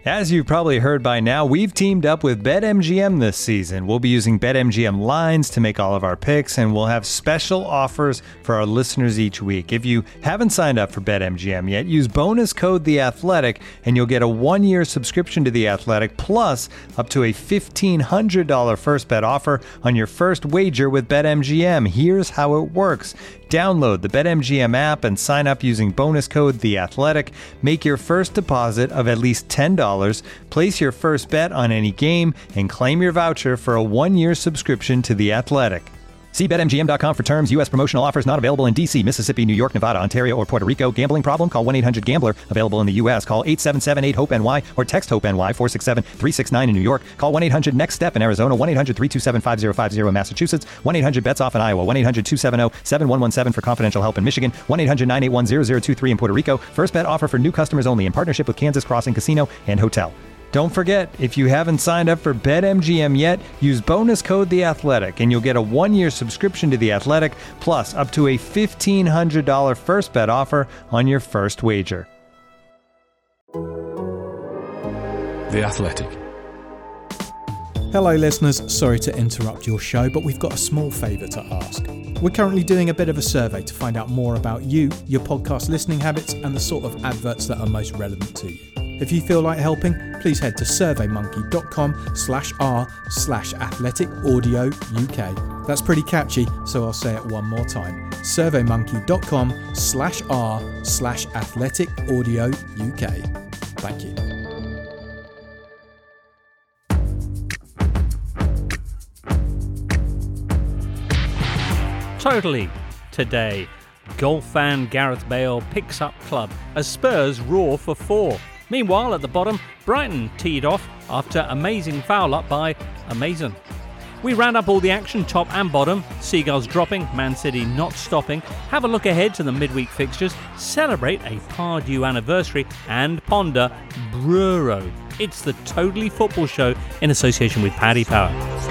As you've probably heard by now, we've teamed up with BetMGM this season. We'll be using BetMGM lines to make all of our picks, and we'll have special offers for our listeners each week. If you haven't signed up for BetMGM yet, use bonus code The Athletic, and you'll get a 1-year subscription to The Athletic, plus up to a $1,500 first bet offer on your first wager with BetMGM. Here's how it works. Download the BetMGM app and sign up using bonus code The Athletic. Make your first deposit of at least $10. Place your first bet on any game and claim your voucher for a 1-year subscription to The Athletic. See BetMGM.com for terms. U.S. promotional offers not available in D.C., Mississippi, New York, Nevada, Ontario, or Puerto Rico. Gambling problem? Call 1-800-GAMBLER. Available in the U.S. Call 877-8-HOPE-NY or text HOPE-NY 467-369 in New York. Call 1-800-NEXT-STEP in Arizona. 1-800-327-5050 in Massachusetts. 1-800-BETS-OFF in Iowa. 1-800-270-7117 for confidential help in Michigan. 1-800-981-0023 in Puerto Rico. First bet offer for new customers only in partnership with Kansas Crossing Casino and Hotel. Don't forget, if you haven't signed up for BetMGM yet, use bonus code The Athletic, and you'll get a 1-year subscription to The Athletic, plus up to a $1,500 first bet offer on your first wager. The Athletic. Hello listeners, sorry to interrupt your show, but we've got a small favour to ask. We're currently doing a bit of a survey to find out more about you, your podcast listening habits, and the sort of adverts that are most relevant to you. If you feel like helping, please head to surveymonkey.com/r/athleticaudio UK. That's pretty catchy, so I'll say it one more time. surveymonkey.com/r/athleticaudio UK. Thank you. Totally. Today, golf fan Gareth Bale picks up club as Spurs roar for 4. Meanwhile, at the bottom, Brighton teed off after amazing foul up by Amazon. We round up all the action, top and bottom. Seagulls dropping, Man City not stopping. Have a look ahead to the midweek fixtures. Celebrate a Pardew anniversary and ponder Bruro. It's the Totally Football Show in association with Paddy Power.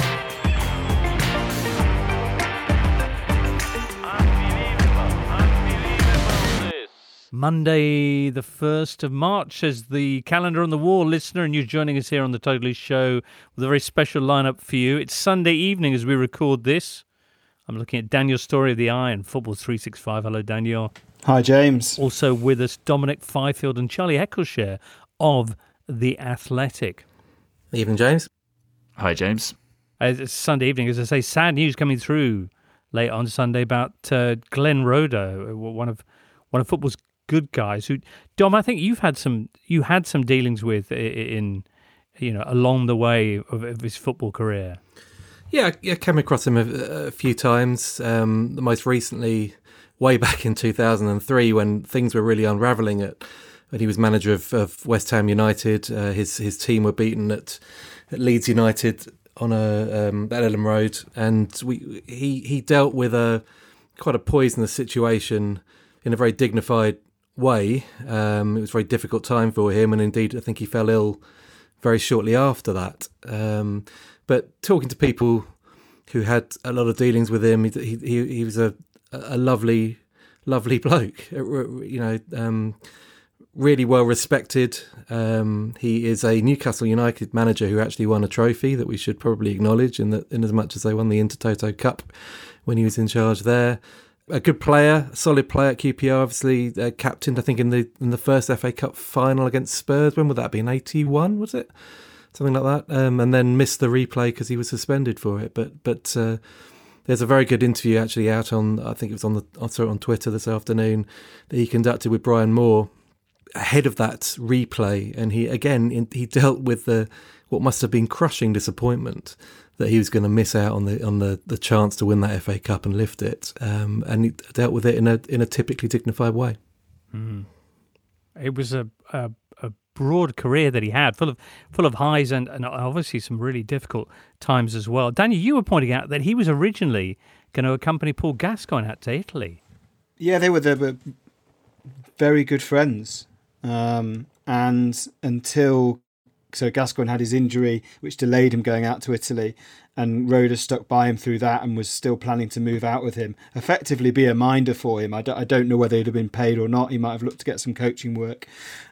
Monday, the 1st of March, as the calendar on the wall, listener, and you're joining us here on the Totally Show with a very special lineup for you. It's Sunday evening as we record this. I'm looking at Daniel Story of the Eye and Football 365. Hello, Daniel. Hi, James. Also with us, Dominic Fifield and Charlie Eccleshare of The Athletic. Evening, James. Hi, James. It's Sunday evening, as I say, sad news coming through late on Sunday about Glenn Roeder, one of football's good guys who, Dom, I think you had some dealings with in along the way of his football career. Yeah, I came across him a few times. Most recently, way back in 2003, when things were really unravelling when he was manager of West Ham United. His team were beaten at Leeds United on at Ellen Road, and he dealt with quite a poisonous situation in a very dignified way. It was a very difficult time for him, and indeed I think he fell ill very shortly after that. But talking to people who had a lot of dealings with him, he was a lovely bloke, really well respected. He is a Newcastle United manager who actually won a trophy that we should probably acknowledge in as much as they won the Intertoto Cup when he was in charge there. A good player, a solid player at QPR, obviously captained, I think, in the first FA Cup final against Spurs. When would that have been? 81, was it? Something like that. And then missed the replay because he was suspended for it. But there's a very good interview actually out on, I think it was on Twitter this afternoon, that he conducted with Brian Moore ahead of that replay. And he dealt with what must have been crushing disappointment that he was going to miss out on the chance to win that FA Cup and lift it, and he dealt with it in a typically dignified way. Mm. It was a broad career that he had, full of highs and obviously some really difficult times as well. Daniel, you were pointing out that he was originally going to accompany Paul Gascoigne out to Italy. Yeah, they were very good friends, and until. So Gascoigne had his injury, which delayed him going out to Italy, and Roeder stuck by him through that and was still planning to move out with him, effectively be a minder for him. I don't know whether he'd have been paid or not. He might have looked to get some coaching work.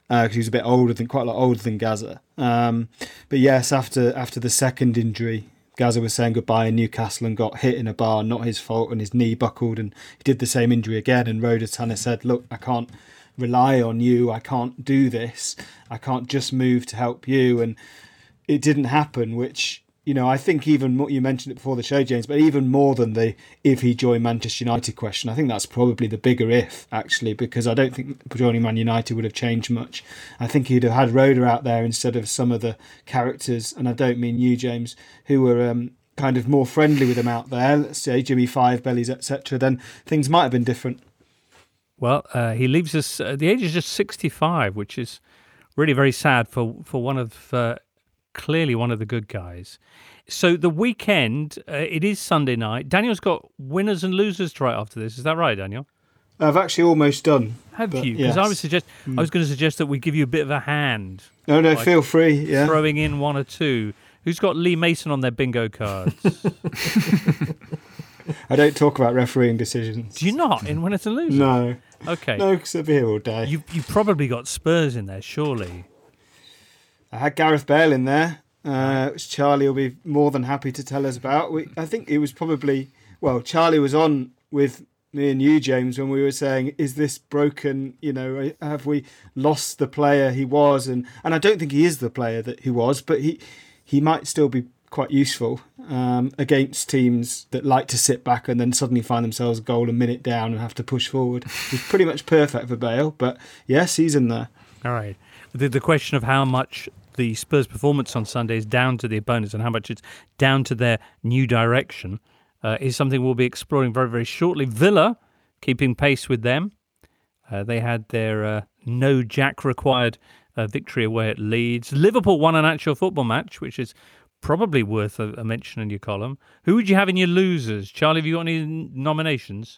because he was quite a lot older than Gazza. But yes, after the second injury, Gazza was saying goodbye in Newcastle and got hit in a bar, not his fault, and his knee buckled, and he did the same injury again. And Roda kind of said, "Look, I can't rely on you. I can't do this. I can't just move to help you." And it didn't happen, which, I think even more, you mentioned it before the show, James, but even more than the if he joined Manchester United question, I think that's probably the bigger if, actually, because I don't think joining Man United would have changed much. I think he'd have had Roda out there instead of some of the characters, and I don't mean you, James, who were kind of more friendly with him out there, let's say Jimmy Five Bellies, etc., then things might have been different. Well, he leaves us at the age of just 65, which is really very sad for one of clearly one of the good guys. So the weekend, it is Sunday night. Daniel's got winners and losers to write after this. Is that right, Daniel? I've actually almost done. Have you? Because yes. I was going to suggest that we give you a bit of a hand. No, feel free. Yeah, throwing in one or two. Who's got Lee Mason on their bingo cards? I don't talk about refereeing decisions. Do you not in winners and losers? No. Okay. No, because I'll be here all day. You probably got Spurs in there, surely. I had Gareth Bale in there, which Charlie will be more than happy to tell us about. I think it was probably... Well, Charlie was on with me and you, James, when we were saying, is this broken? Have we lost the player he was? And I don't think he is the player that he was, but he might still be quite useful against teams that like to sit back and then suddenly find themselves a goal a minute down and have to push forward. He's pretty much perfect for Bale, but yes, he's in there. All right. The question of how much the Spurs' performance on Sunday is down to the opponents and how much it's down to their new direction is something we'll be exploring very, very shortly. Villa keeping pace with them. They had their no jack required victory away at Leeds. Liverpool won an actual football match, which is probably worth a mention in your column. Who would you have in your losers? Charlie, have you got any nominations?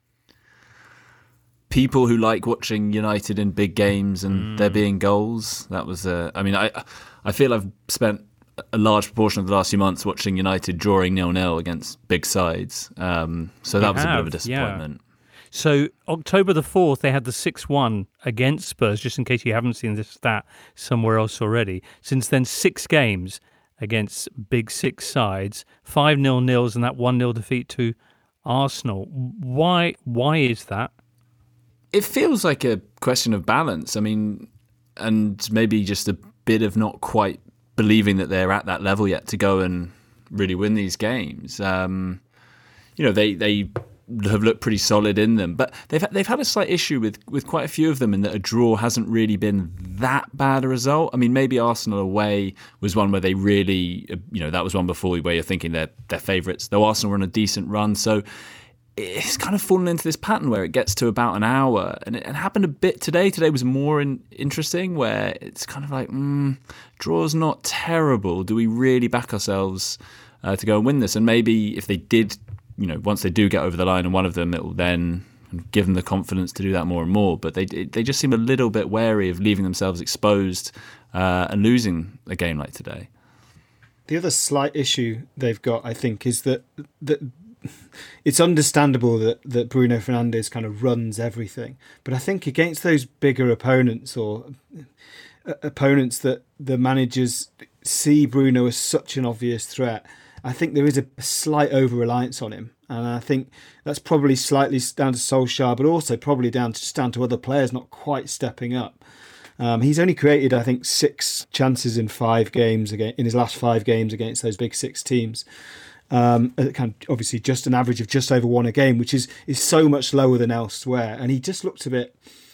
People who like watching United in big games and there being goals. That was I feel I've spent a large proportion of the last few months watching United drawing 0-0 against big sides. So that was a bit of a disappointment. Yeah. So October the 4th, they had the 6-1 against Spurs, just in case you haven't seen this stat somewhere else already. Since then, 6 games against big 6 sides, 5-0 nils and that 1-0 defeat to Arsenal. Why is that? It feels like a question of balance. I mean, and maybe just a bit of not quite believing that they're at that level yet to go and really win these games. They have looked pretty solid in them, but they've had a slight issue with quite a few of them in that a draw hasn't really been that bad a result. I mean, maybe Arsenal away was one where they really, that was one before where you're thinking they're favourites, though Arsenal were on a decent run. So it's kind of fallen into this pattern where it gets to about an hour, and it happened a bit today. Today was more interesting, where it's kind of like, draw's not terrible. Do we really back ourselves to go and win this? And maybe if they did, once they do get over the line and one of them, it will then give them the confidence to do that more and more. But they just seem a little bit wary of leaving themselves exposed and losing a game like today. The other slight issue they've got, I think, is that it's understandable that Bruno Fernandes kind of runs everything. But I think against those bigger opponents or opponents that the managers see Bruno as such an obvious threat, I think there is a slight over-reliance on him. And I think that's probably slightly down to Solskjaer, but also probably down to other players not quite stepping up. He's only created, I think, 6 chances in 5 games in his last 5 games against those big 6 teams. Kind of obviously just an average of just over 1 a game, which is so much lower than elsewhere. And he just looked a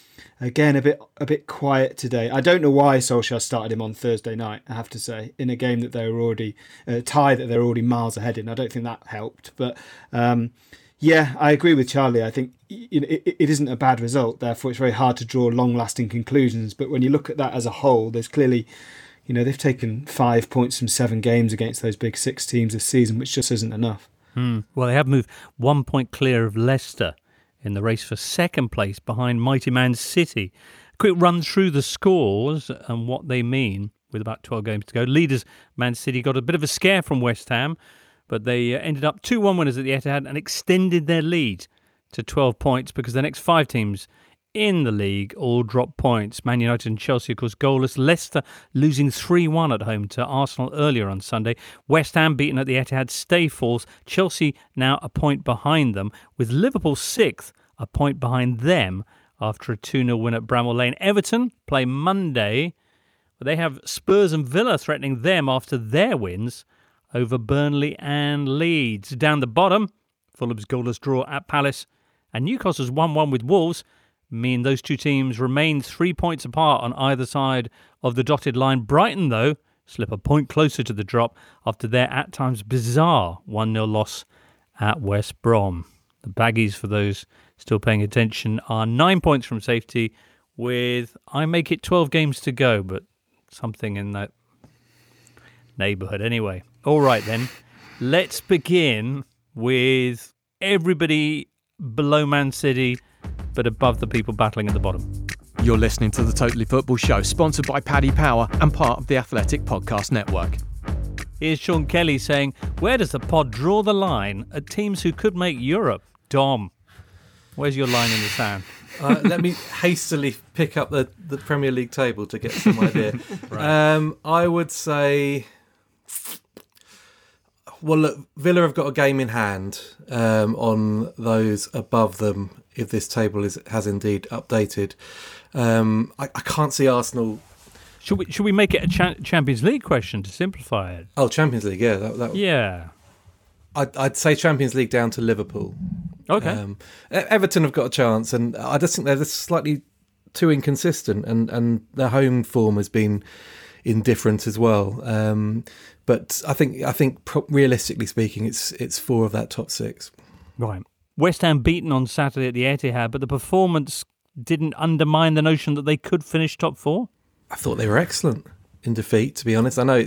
bit quiet today. I don't know why Solskjaer started him on Thursday night, I have to say, in a game that they were already tie that they're already miles ahead in. I don't think that helped. But yeah, I agree with Charlie. I think it isn't a bad result. Therefore, it's very hard to draw long-lasting conclusions. But when you look at that as a whole, there's clearly, they've taken 5 points from 7 games against those big 6 teams this season, which just isn't enough. Well, they have moved 1 point clear of Leicester in the race for second place behind mighty Man City. Quick run through the scores and what they mean with about 12 games to go. Leaders Man City got a bit of a scare from West Ham, but they ended up 2-1 winners at the Etihad and extended their lead to 12 points because the next 5 teams in the league all drop points. Man United and Chelsea, of course, goalless. Leicester losing 3-1 at home to Arsenal earlier on Sunday. West Ham beaten at the Etihad stay fourth. Chelsea now a point behind them, with Liverpool sixth, a point behind them after a 2-0 win at Bramall Lane. Everton play Monday, but they have Spurs and Villa threatening them after their wins over Burnley and Leeds. Down the bottom, Fulham's goalless draw at Palace and Newcastle's 1-1 with Wolves mean those two teams remain 3 points apart on either side of the dotted line. Brighton, though, slip a point closer to the drop after their at times bizarre 1-0 loss at West Brom. The Baggies, for those still paying attention, are 9 points from safety with, I make it 12 games to go, but something in that neighbourhood anyway. All right then, let's begin with everybody below Man City but above the people battling at the bottom. You're listening to the Totally Football Show, sponsored by Paddy Power and part of the Athletic Podcast Network. Here's Sean Kelly saying, where does the pod draw the line at teams who could make Europe? Dom, where's your line in the sand? Let me hastily pick up the Premier League table to get some idea. Right. I would say, well, look, Villa have got a game in hand on those above them if this table has indeed updated. I can't see Arsenal. Should we make it a Champions League question to simplify it? Oh, Champions League, yeah. Yeah. I'd say Champions League down to Liverpool. Okay. Everton have got a chance, and I just think they're slightly too inconsistent, and their home form has been indifferent as well. But I think realistically speaking, it's four of that top six. Right. West Ham beaten on Saturday at the Etihad, but the performance didn't undermine the notion that they could finish top four? I thought they were excellent in defeat, to be honest. I know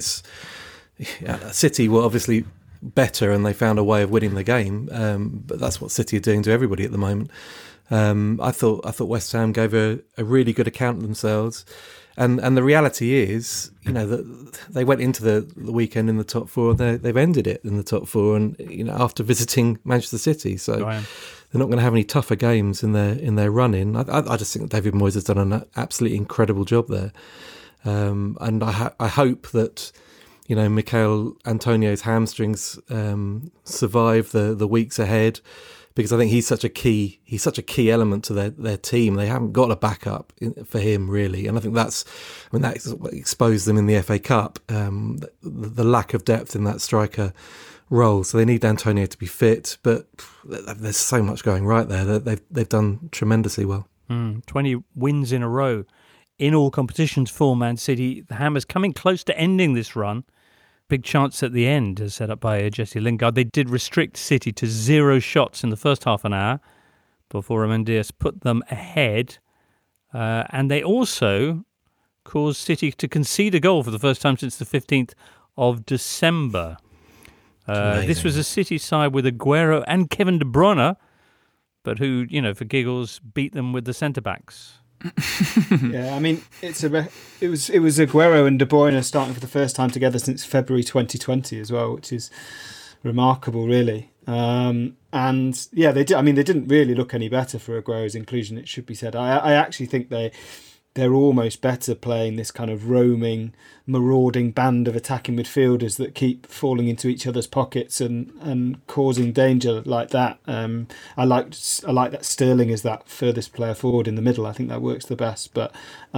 City were obviously better and they found a way of winning the game, but that's what City are doing to everybody at the moment. I thought West Ham gave a really good account of themselves, and the reality is, that they went into the weekend in the top four, and they've ended it in the top four, and after visiting Manchester City, so they're not going to have any tougher games in their run in. I just think David Moyes has done an absolutely incredible job there, and I hope that Michail Antonio's hamstrings survive the weeks ahead, because I think he's such a key element to their team. They haven't got a backup for him really, and I think that exposed them in the FA Cup, the lack of depth in that striker role. So they need Antonio to be fit, but there's so much going right there. They've done tremendously well. 20 wins in a row in all competitions for Man City. The Hammers coming close to ending this run. Big chance at the end, as set up by Jesse Lingard. They did restrict City to 0 shots in the first half an hour before Ruben Dias put them ahead. And they also caused City to concede a goal for the first time since the 15th of December. This was a City side with Aguero and Kevin De Bruyne, but who, for giggles, beat them with the centre-backs. Yeah, I mean, it was Aguero and De Bruyne starting for the first time together since February 2020 as well, which is remarkable, really. And yeah, they did. I mean, they didn't really look any better for Aguero's inclusion, it should be said. I actually think they're almost better playing this kind of roaming, marauding band of attacking midfielders that keep falling into each other's pockets and causing danger like that. I like that Sterling is that furthest player forward in the middle. I think that works the best. But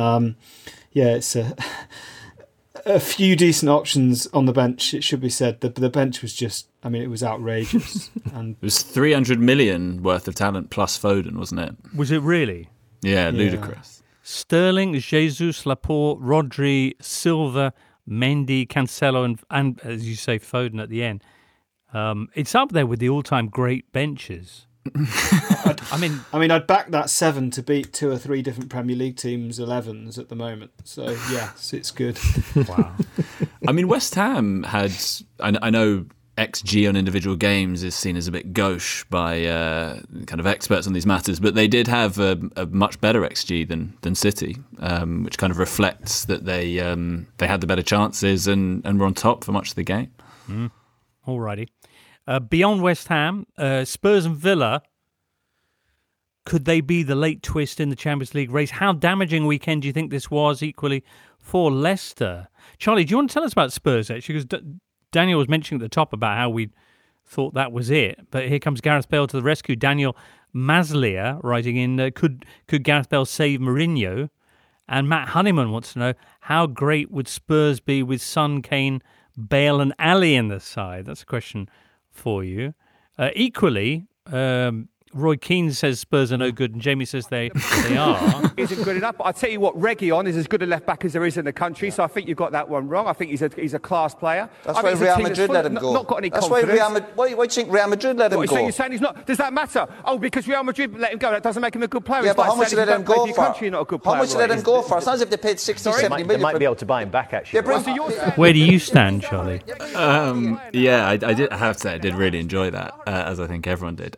it's a few decent options on the bench, it should be said. The bench was just, it was outrageous. And it was 300 million worth of talent plus Foden, wasn't it? Was it really? Yeah, ludicrous. Sterling, Jesus, Laporte, Rodri, Silva, Mendy, Cancelo, and as you say, Foden at the end. It's up there with the all-time great benches. I'd back that 7 to beat 2 or 3 different Premier League teams' 11s at the moment. So yes, it's good. Wow. West Ham had. I know XG on individual games is seen as a bit gauche by kind of experts on these matters, but they did have a much better XG than City, which kind of reflects that they had the better chances and were on top for much of the game. Alrighty. Beyond West Ham, Spurs and Villa Could they be the late twist in the Champions League race? How damaging a weekend do you think this was equally for Leicester? Charlie, do you want to tell us about Spurs, actually? Because Daniel was mentioning at the top about how we thought that was it. But here comes Gareth Bale to the rescue. Daniel Maslier writing in, could Gareth Bale save Mourinho? And Matt Honeyman wants to know, how great would Spurs be with Son, Kane, Bale and Ali in the side? That's a question for you. Equally, Roy Keane says Spurs are no good, and Jamie says they are. Isn't good enough. But I tell you what, Reguilon is as good a left back as there is in the country. So I think you've got that one wrong. I think he's a class player. That's why Real Madrid let him go. Not got any That's confidence. why do you think Real Madrid let him go? So you're saying he's not? Does that matter? Oh, because Real Madrid let him go, that doesn't make him a good player. Yeah, it's but like how much did they let him go for? Country, not a good player, how much did they let him go for? It's not as if they paid 60, 70 million. They might be able to buy him back, actually. Where do you stand, Charlie? Yeah, I have to say I did really enjoy that, as I think everyone did.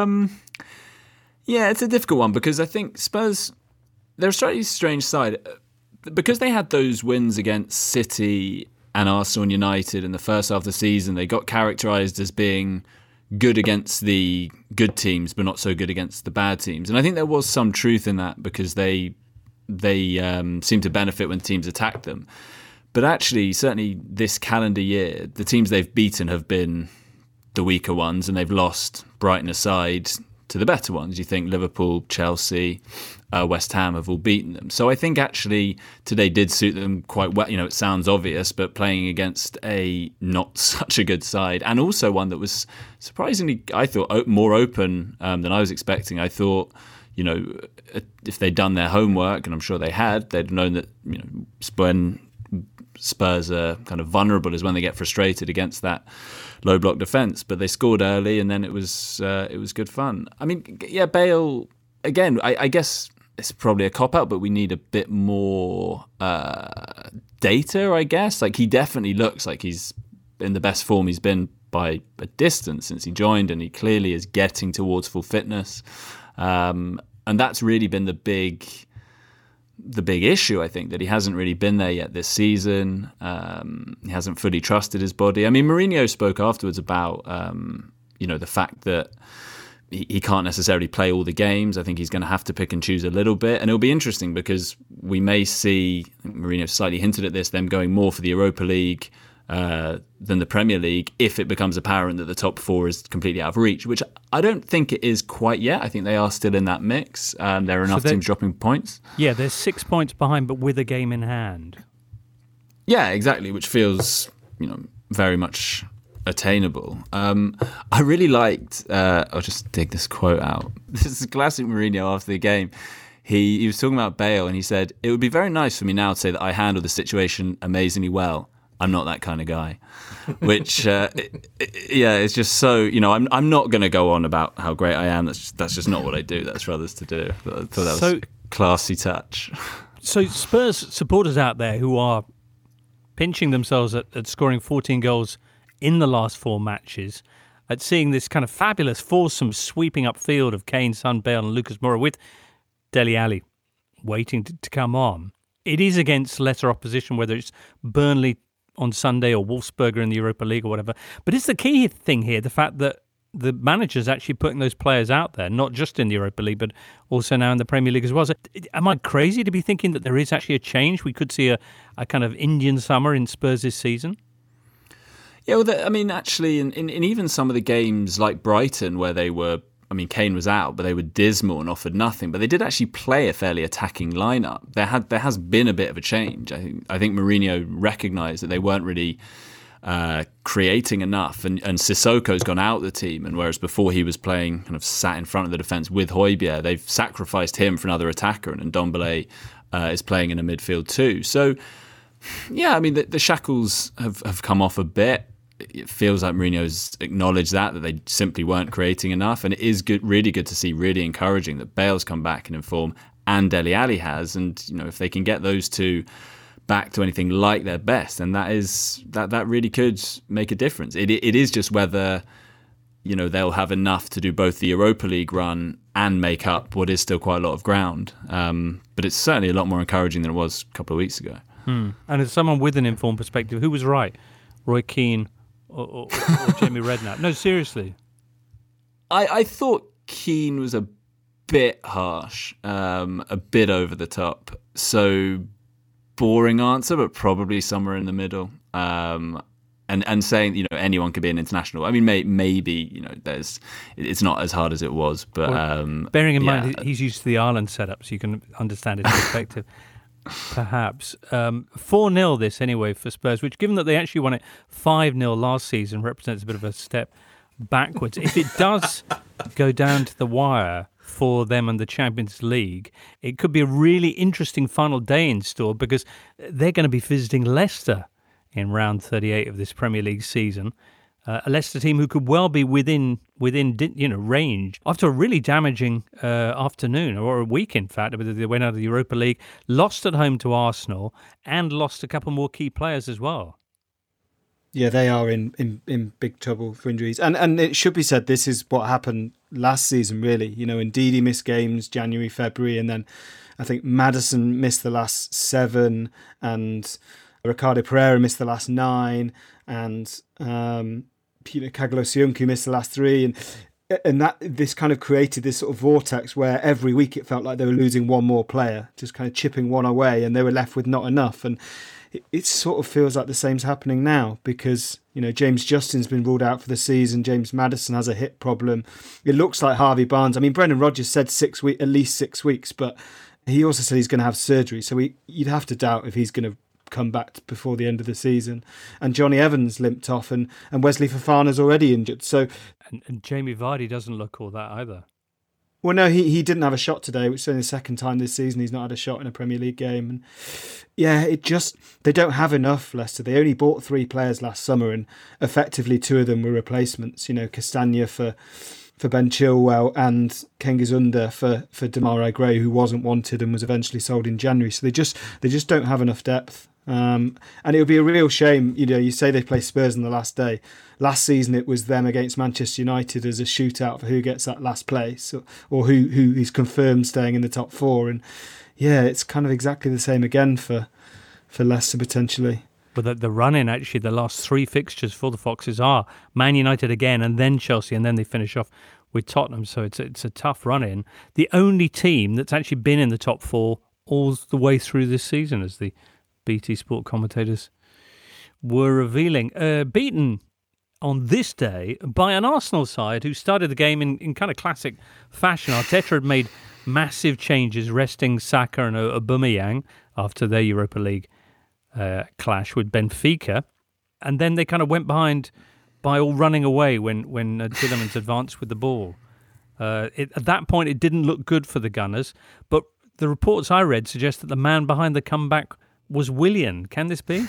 Yeah, it's a difficult one because I think Spurs, they're a slightly strange side. Because they had those wins against City and Arsenal and United in the first half of the season, they got characterised as being good against the good teams, but not so good against the bad teams. And I think there was some truth in that because they seemed to benefit when teams attacked them. But actually, certainly this calendar year, the teams they've beaten have been the weaker ones, and they've lost, Brighton aside, to the better ones. You think Liverpool, Chelsea, West Ham have all beaten them. So I think actually today did suit them quite well. You know, it sounds obvious, but playing against a not such a good side, and also one that was surprisingly, I thought, more open than I was expecting. I thought, you know, if they'd done their homework, and I'm sure they had, they'd known that, you know, when Spurs are kind of vulnerable is when they get frustrated against that low block defence. But they scored early, and then it was good fun. I mean, yeah, Bale again. I guess it's probably a cop out, but we need a bit more data. I guess like he definitely looks like he's in the best form he's been by a distance since he joined, and he clearly is getting towards full fitness. And that's really been the big issue, I think, that he hasn't really been there yet this season. He hasn't fully trusted his body. I mean, Mourinho spoke afterwards about, the fact that he can't necessarily play all the games. I think he's going to have to pick and choose a little bit. And it'll be interesting because we may see, I think Mourinho slightly hinted at this, them going more for the Europa League than the Premier League if it becomes apparent that the top four is completely out of reach, which I don't think it is quite yet. I think they are still in that mix. There are enough teams dropping points. Yeah, they're 6 points behind, but with a game in hand. Yeah, exactly, which feels, very much attainable. I really liked, I'll just dig this quote out. This is a classic Mourinho after the game. He was talking about Bale, and he said, "It would be very nice for me now to say that I handled the situation amazingly well. I'm not that kind of guy," which, it's just so, I'm not going to go on about how great I am. That's just not what I do. That's for others to do. But I thought that was a classy touch. So Spurs supporters out there who are pinching themselves at scoring 14 goals in the last 4 matches, at seeing this kind of fabulous foursome sweeping upfield of Kane, Son, Bale and Lucas Moura with Dele Alli waiting to come on. It is against lesser opposition, whether it's Burnley on Sunday or Wolfsberger in the Europa League or whatever. But it's the key thing here, the fact that the manager's actually putting those players out there, not just in the Europa League, but also now in the Premier League as well. So, am I crazy to be thinking that there is actually a change? We could see a kind of Indian summer in Spurs this season? Yeah, well, actually, in even some of the games like Brighton, where they were, Kane was out, but they were dismal and offered nothing. But they did actually play a fairly attacking lineup. There has been a bit of a change. I think Mourinho recognised that they weren't really creating enough, and Sissoko's gone out of the team. And whereas before he was playing kind of sat in front of the defence with Højbjerg, they've sacrificed him for another attacker, and Ndombele is playing in a midfield too. So, yeah, the shackles have come off a bit. It feels like Mourinho's acknowledged that they simply weren't creating enough, and it is good, really good to see, really encouraging that Bale's come back and in form, and Dele Alli has, and if they can get those two back to anything like their best, then that really could make a difference. It is just whether they'll have enough to do both the Europa League run and make up what is still quite a lot of ground. But it's certainly a lot more encouraging than it was a couple of weeks ago. And as someone with an informed perspective, who was right, Roy Keane or Jamie Redknapp? No, seriously. I thought Keane was a bit harsh, a bit over the top. So boring answer, but probably somewhere in the middle. And saying, you know, anyone could be an international. I mean, maybe, you know, it's not as hard as it was, but bearing in mind he's used to the Ireland setup, so you can understand his perspective. Perhaps 4-0 this anyway for Spurs, which, given that they actually won it 5-0 last season, represents a bit of a step backwards. If it does go down to the wire for them and the Champions League, it could be a really interesting final day in store, because they're going to be visiting Leicester in round 38 of this Premier League season. A Leicester team who could well be within range after a really damaging afternoon, or a week in fact. They went out of the Europa League, lost at home to Arsenal, and lost a couple more key players as well. Yeah, they are in big trouble for injuries. And it should be said, this is what happened last season, really. You know, Ndidi missed games January, February, and then I think Maddison missed the last 7, and Ricardo Pereira missed the last 9, and Kagalos missed the last 3, and that this kind of created this sort of vortex where every week it felt like they were losing one more player, just kind of chipping one away, and they were left with not enough. And it sort of feels like the same's happening now, because, you know, James Justin's been ruled out for the season. James Maddison has a hip problem. It looks like Harvey Barnes. I mean, Brendan Rodgers said at least 6 weeks, but he also said he's going to have surgery. So you'd have to doubt if he's going to come back before the end of the season. And Johnny Evans limped off, and Wesley Fofana's already injured. So and Jamie Vardy doesn't look all that either. Well, no, he didn't have a shot today, which is only the second time this season he's not had a shot in a Premier League game. And yeah, they don't have enough, Leicester. They only bought 3 players last summer, and effectively 2 of them were replacements. You know, Castagna for Ben Chilwell and Cengiz Under for Demarai Gray, who wasn't wanted and was eventually sold in January. So they just don't have enough depth. And it would be a real shame. You know, you say they play Spurs on the last day. Last season it was them against Manchester United as a shootout for who gets that last place, or who is confirmed staying in the top 4. And yeah, it's kind of exactly the same again for Leicester potentially. But the run-in, actually, the last 3 fixtures for the Foxes are Man United again, and then Chelsea, and then they finish off with Tottenham. So it's a tough run-in. The only team that's actually been in the top 4 all the way through this season, as the BT Sport commentators were revealing. Beaten on this day by an Arsenal side who started the game in kind of classic fashion. Arteta had made massive changes, resting Saka and Aubameyang after their Europa League clash with Benfica. And then they kind of went behind by all running away when Tielemans advanced with the ball. At that point, it didn't look good for the Gunners, but the reports I read suggest that the man behind the comeback was Willian. Can this be?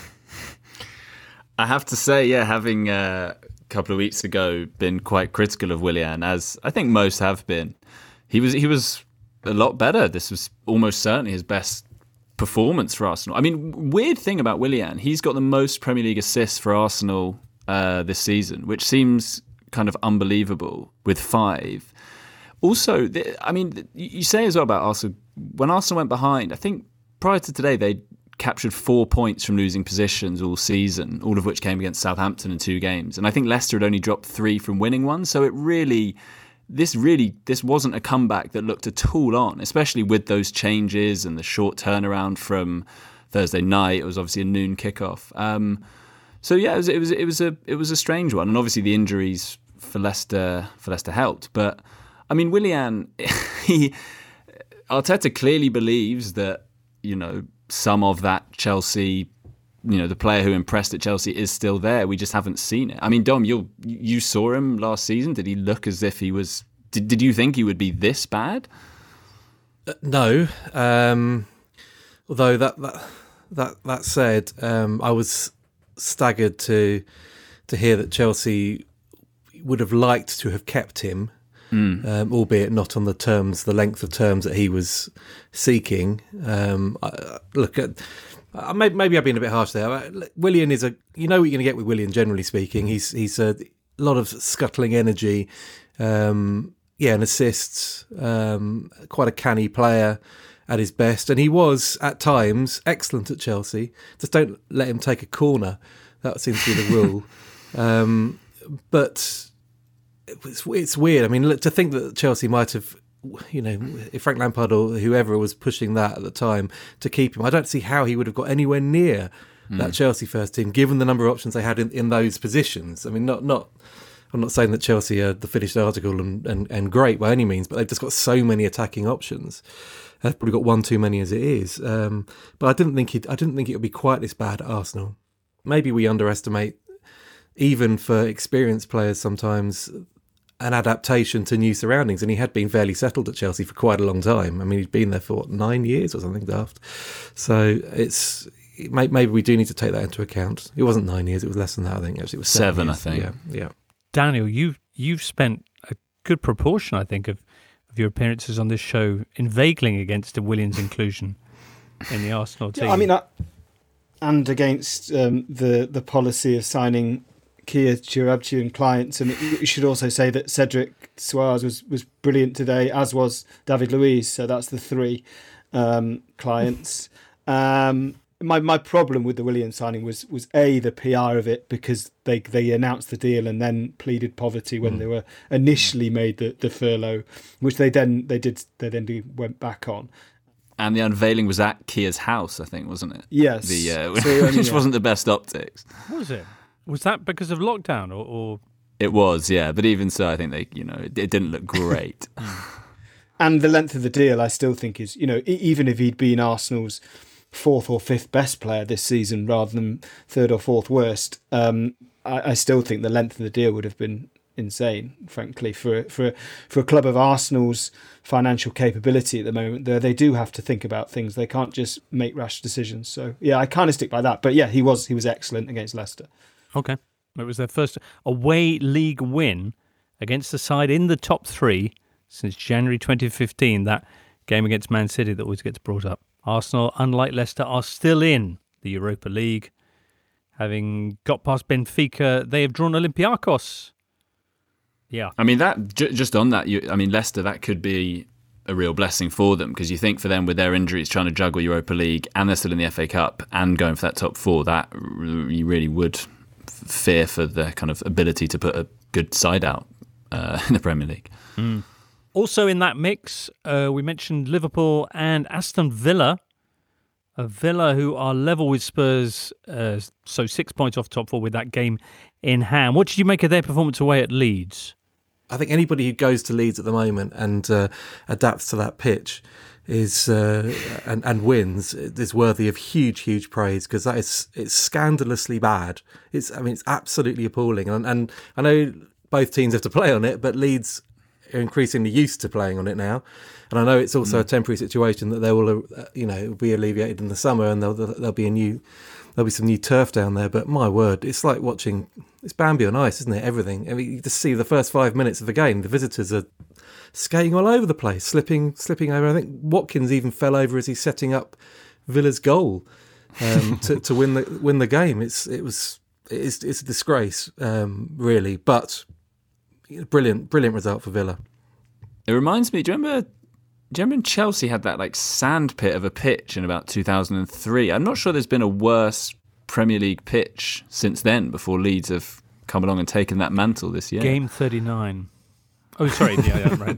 I have to say, yeah, having a couple of weeks ago been quite critical of Willian, as I think most have been, he was a lot better. This was almost certainly his best performance for Arsenal. I mean, weird thing about Willian, he's got the most Premier League assists for Arsenal this season, which seems kind of unbelievable, with 5. Also, I mean, you say as well about Arsenal, when Arsenal went behind, I think prior to today, they captured 4 points from losing positions all season, all of which came against Southampton in 2 games. And I think Leicester had only dropped 3 from winning 1. So this wasn't a comeback that looked at all on, especially with those changes and the short turnaround from Thursday night. It was obviously a noon kickoff. So yeah, it was a strange one. And obviously the injuries for Leicester helped. But I mean, Willian, Arteta clearly believes that, you know, some of that Chelsea, you know, the player who impressed at Chelsea is still there. We just haven't seen it. I mean, Dom, you saw him last season. Did he look as if he was... Did you think he would be this bad? No. Although that said, I was staggered to hear that Chelsea would have liked to have kept him, albeit not on the length of terms that he was seeking. Maybe I've been a bit harsh there. Willian is you know what you're going to get with Willian, generally speaking. He's a lot of scuttling energy, and assists. Quite a canny player at his best, and he was at times excellent at Chelsea. Just don't let him take a corner. That seems to be the rule. But it's weird. I mean, to think that Chelsea might have you know, if Frank Lampard or whoever was pushing that at the time to keep him, I don't see how he would have got anywhere near that Chelsea first team, given the number of options they had in those positions. I mean, I'm not saying that Chelsea are the finished article and great by any means, but they've just got so many attacking options. They've probably got one too many as it is. But I didn't think it would be quite this bad at Arsenal. Maybe we underestimate, even for experienced players sometimes, an adaptation to new surroundings, and he had been fairly settled at Chelsea for quite a long time. I mean, he'd been there for 9 years or something daft. So maybe we do need to take that into account. It wasn't 9 years; it was less than that. I think actually it was 7 years. I think. Yeah. Daniel, you've spent a good proportion, I think, of your appearances on this show inveigling against the Williams inclusion in the Arsenal team. Yeah, I mean, and against the policy of signing Kia Chirabchi and clients. And you should also say that Cedric Suarez was brilliant today, as was David Luiz. So that's the 3 clients. My problem with the Williams signing was A, the PR of it, because they announced the deal and then pleaded poverty when they were initially made the furlough, which they then went back on. And the unveiling was at Kia's house, I think, wasn't it? Yes. Which wasn't the best optics. Was it? Was that because of lockdown or? It was, yeah. But even so, I think it didn't look great. And the length of the deal, I still think is, even if he'd been Arsenal's 4th or 5th best player this season rather than 3rd or 4th worst, I still think the length of the deal would have been insane, frankly, for a club of Arsenal's financial capability at the moment. They do have to think about things. They can't just make rash decisions. So yeah, I kind of stick by that. But yeah, he was excellent against Leicester. Okay, it was their first away league win against the side in the top 3 since January 2015. That game against Man City that always gets brought up. Arsenal, unlike Leicester, are still in the Europa League. Having got past Benfica, they have drawn Olympiacos. Yeah. I mean, that just on that, Leicester, that could be a real blessing for them, because you think for them with their injuries, trying to juggle Europa League and they're still in the FA Cup and going for that top 4, that you really would fear for their kind of ability to put a good side out in the Premier League. Also in that mix, we mentioned Liverpool and Aston Villa. Villa, who are level with Spurs, so 6 points off top 4 with that game in hand. What did you make of their performance away at Leeds? I think anybody who goes to Leeds at the moment and adapts to that pitch is and wins is worthy of huge praise, because it's scandalously bad. It's absolutely appalling, and I know both teams have to play on it, but Leeds are increasingly used to playing on it now, and I know it's also a temporary situation that they will be alleviated in the summer, and there'll be some new turf down there. But my word, it's like watching, it's Bambi on ice, isn't it? Everything. I mean, you just see the first 5 minutes of the game, the visitors are skating all over the place, slipping over. I think Watkins even fell over as he's setting up Villa's goal to win the game. It's a disgrace, really, but brilliant result for Villa. It reminds me, do you remember when Chelsea had that sandpit of a pitch in about 2003? I'm not sure there's been a worse Premier League pitch since then, before Leeds have come along and taken that mantle this year. Game 39. Oh, sorry. Yeah, right.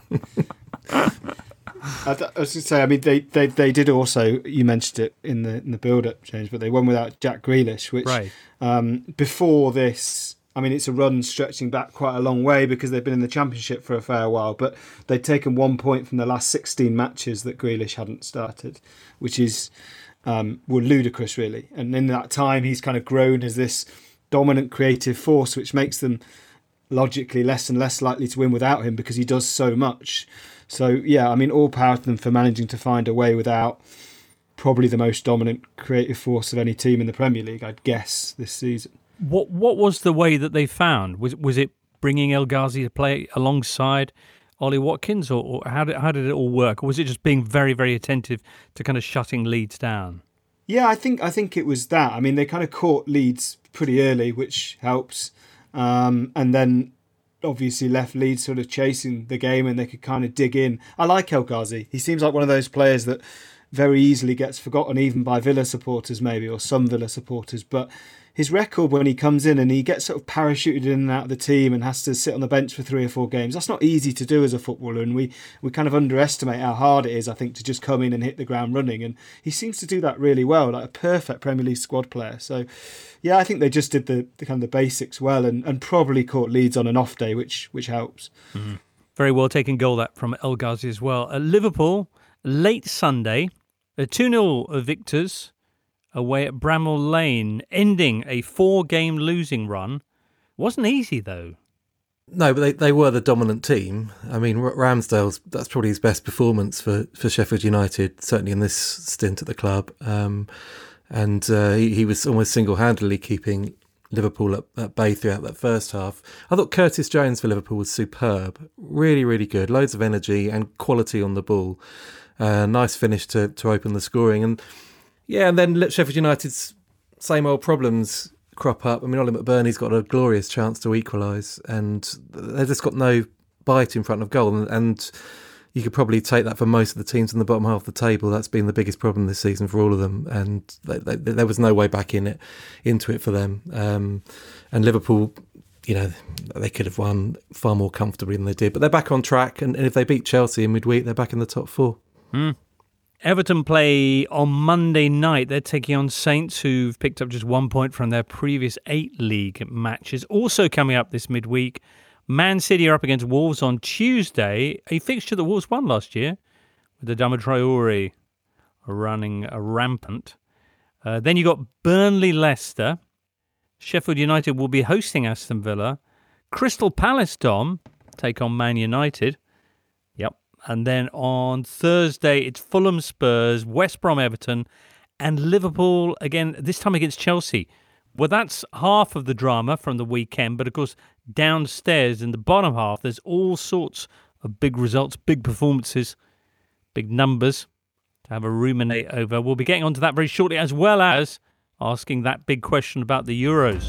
I was going to say, I mean, they did also, you mentioned it in the build-up, James, but they won without Jack Grealish, which before this, I mean, it's a run stretching back quite a long way because they've been in the Championship for a fair while, but they'd taken 1 point from the last 16 matches that Grealish hadn't started, which is ludicrous, really. And in that time, he's kind of grown as this dominant creative force, which makes them logically less and less likely to win without him because he does so much. So, yeah, I mean, all power to them for managing to find a way without probably the most dominant creative force of any team in the Premier League, I'd guess, this season. What was the way that they found? Was it bringing El Ghazi to play alongside Ollie Watkins, or how did it all work? Or was it just being very, very attentive to kind of shutting Leeds down? Yeah, I think it was that. I mean, they kind of caught Leeds pretty early, which helps, and then obviously left Leeds sort of chasing the game, and they could kind of dig in. I like El Ghazi. He seems like one of those players that very easily gets forgotten, even by Villa supporters maybe, or some Villa supporters. But his record when he comes in and he gets sort of parachuted in and out of the team and has to sit on the bench for 3 or 4 games, that's not easy to do as a footballer, and we kind of underestimate how hard it is, I think, to just come in and hit the ground running, and he seems to do that really well, like a perfect Premier League squad player. So yeah, I think they just did the kind of the basics well, and probably caught Leeds on an off day, which helps. Mm-hmm. Very well taken goal that from El Ghazi as well. Liverpool, late Sunday, 2-0 victors away at Bramall Lane, ending a 4-game losing run. Wasn't easy, though. No, but they were the dominant team. I mean, Ramsdale's, that's probably his best performance for Sheffield United, certainly in this stint at the club. And he was almost single-handedly keeping Liverpool at bay throughout that first half. I thought Curtis Jones for Liverpool was superb. Really, really good. Loads of energy and quality on the ball. Nice finish to open the scoring. And yeah, and then Sheffield United's same old problems crop up. I mean, Ollie McBurney's got a glorious chance to equalise, and they've just got no bite in front of goal. And you could probably take that for most of the teams in the bottom half of the table. That's been the biggest problem this season for all of them, and there was no way back into it for them. And Liverpool, you know, they could have won far more comfortably than they did, but they're back on track. And if they beat Chelsea in midweek, they're back in the top 4. Everton play on Monday night. They're taking on Saints, who've picked up just 1 point from their previous 8 league matches. Also coming up this midweek, Man City are up against Wolves on Tuesday, a fixture that Wolves won last year, with Adama Traore running rampant. Then you got Burnley-Leicester. Sheffield United will be hosting Aston Villa. Crystal Palace, Dom, take on Man United. Yep. And then on Thursday, it's Fulham Spurs, West Brom Everton, and Liverpool, again, this time against Chelsea. Well, that's half of the drama from the weekend, but of course, downstairs in the bottom half, there's all sorts of big results, big performances, big numbers to have a ruminate over. We'll be getting onto that very shortly, as well as asking that big question about the Euros.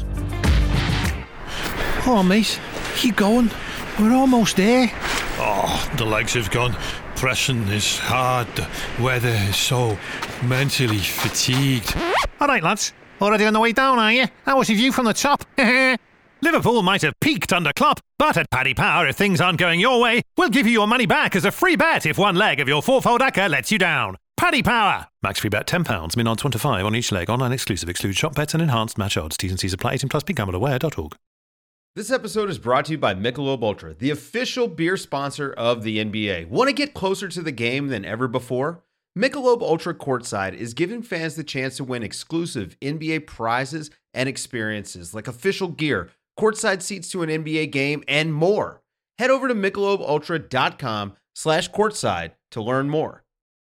Oh, mate, keep going. We're almost there. Oh, the legs have gone. Pressing is hard. The weather is so mentally fatigued. All right, lads. Already on the way down, are you? How was your view from the top? Liverpool might have peaked under Klopp, but at Paddy Power, if things aren't going your way, we'll give you your money back as a free bet if one leg of your fourfold acca lets you down. Paddy Power. Max free bet £10, min odds 1 to 5 on each leg. Online exclusive. Exclude shop bets and enhanced match odds. T's and C's apply. 18 plus. BeGambleAware.org. This episode is brought to you by Michelob Ultra, the official beer sponsor of the NBA. Want to get closer to the game than ever before? Michelob Ultra Courtside is giving fans the chance to win exclusive NBA prizes and experiences like official gear, courtside seats to an NBA game, and more. Head over to MichelobUltra.com/courtside to learn more.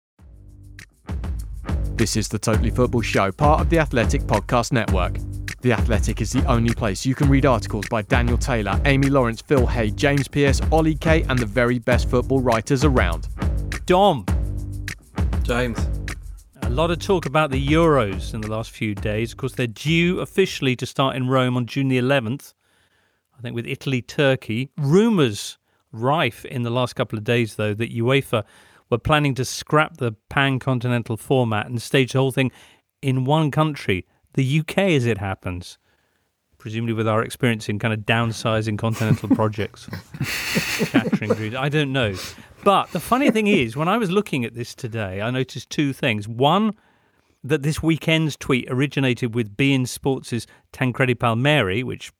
This is the Totally Football Show, part of the Athletic Podcast Network. The Athletic is the only place you can read articles by Daniel Taylor, Amy Lawrence, Phil Hay, James Pearce, Ollie Kay, and the very best football writers around. Dom. James. A lot of talk about the Euros in the last few days. Of course, they're due officially to start in Rome on June the 11th, I think with Italy, Turkey. Rumours rife in the last couple of days, though, that UEFA were planning to scrap the pan-continental format and stage the whole thing in one country, the UK, as it happens. Presumably with our experience in kind of downsizing continental projects. Shattering, I don't know. But the funny thing is, when I was looking at this today, I noticed 2 things. One, that this weekend's tweet originated with beIN Sports' Tancredi Palmieri, which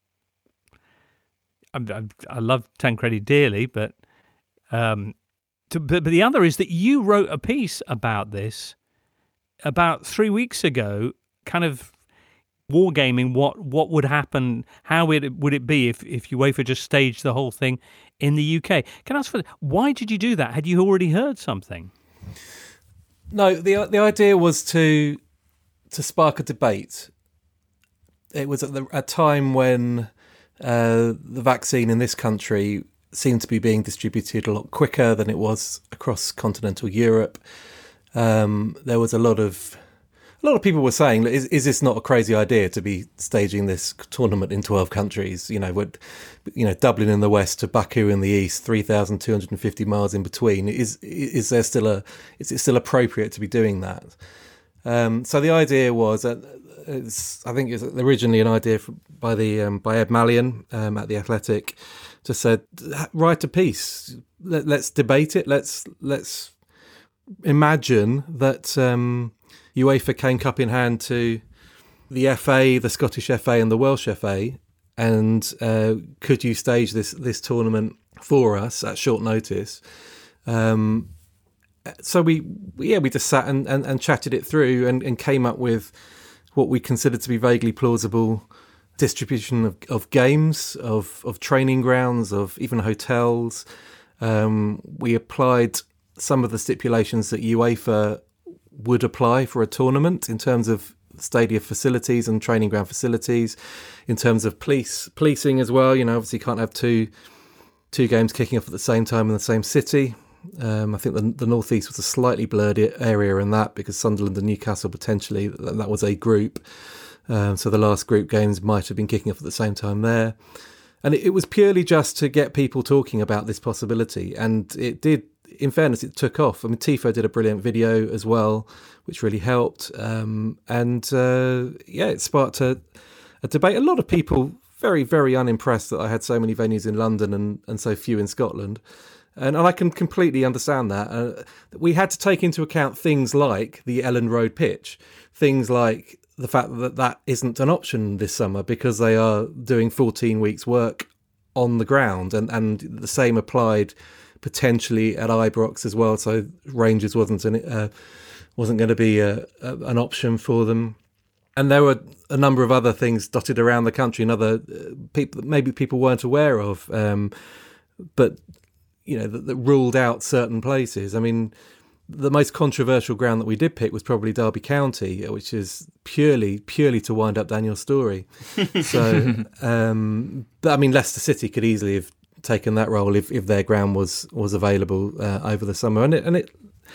I love Tancredi dearly, but the other is that you wrote a piece about this about 3 weeks ago, kind of wargaming what would happen, how would it be if UEFA just staged the whole thing in the UK. Can I ask why did you do that? Had you already heard something? No, the idea was to spark a debate. It was at a time when the vaccine in this country seemed to be being distributed a lot quicker than it was across continental Europe. There was a lot of a lot of people were saying, is this not a crazy idea to be staging this tournament in 12 countries? Dublin in the west to Baku in the east, 3,250 miles in between. Is it still appropriate to be doing that? So the idea was, I think it was originally an idea by Ed Malyon at The Athletic, just said, write a piece. Let's debate it. Let's imagine that UEFA came cup in hand to the FA, the Scottish FA and the Welsh FA, and could you stage this tournament for us at short notice? So we just sat and chatted it through and came up with what we considered to be vaguely plausible distribution of games, of training grounds, of even hotels. We applied some of the stipulations that UEFA would apply for a tournament in terms of stadium facilities and training ground facilities, in terms of policing as well. Obviously you can't have two games kicking off at the same time in the same city. I think the North East was a slightly blurred area in that, because Sunderland and Newcastle potentially, that was a group. So the last group games might have been kicking off at the same time there. And it was purely just to get people talking about this possibility. And it did, in fairness, it took off. I mean, Tifo did a brilliant video as well, which really helped. It sparked a debate. A lot of people very, very unimpressed that I had so many venues in London and so few in Scotland. And I can completely understand that. We had to take into account things like the Elland Road pitch, things like the fact that isn't an option this summer because they are doing 14 weeks work on the ground, and the same applied potentially at Ibrox as well. So Rangers wasn't going to be an option for them. And there were a number of other things dotted around the country, and other people that maybe people weren't aware of, but that ruled out certain places. I mean, the most controversial ground that we did pick was probably Derby County, which is purely to wind up Daniel Storey. So, but I mean, Leicester City could easily have taken that role if their ground was available over the summer. And it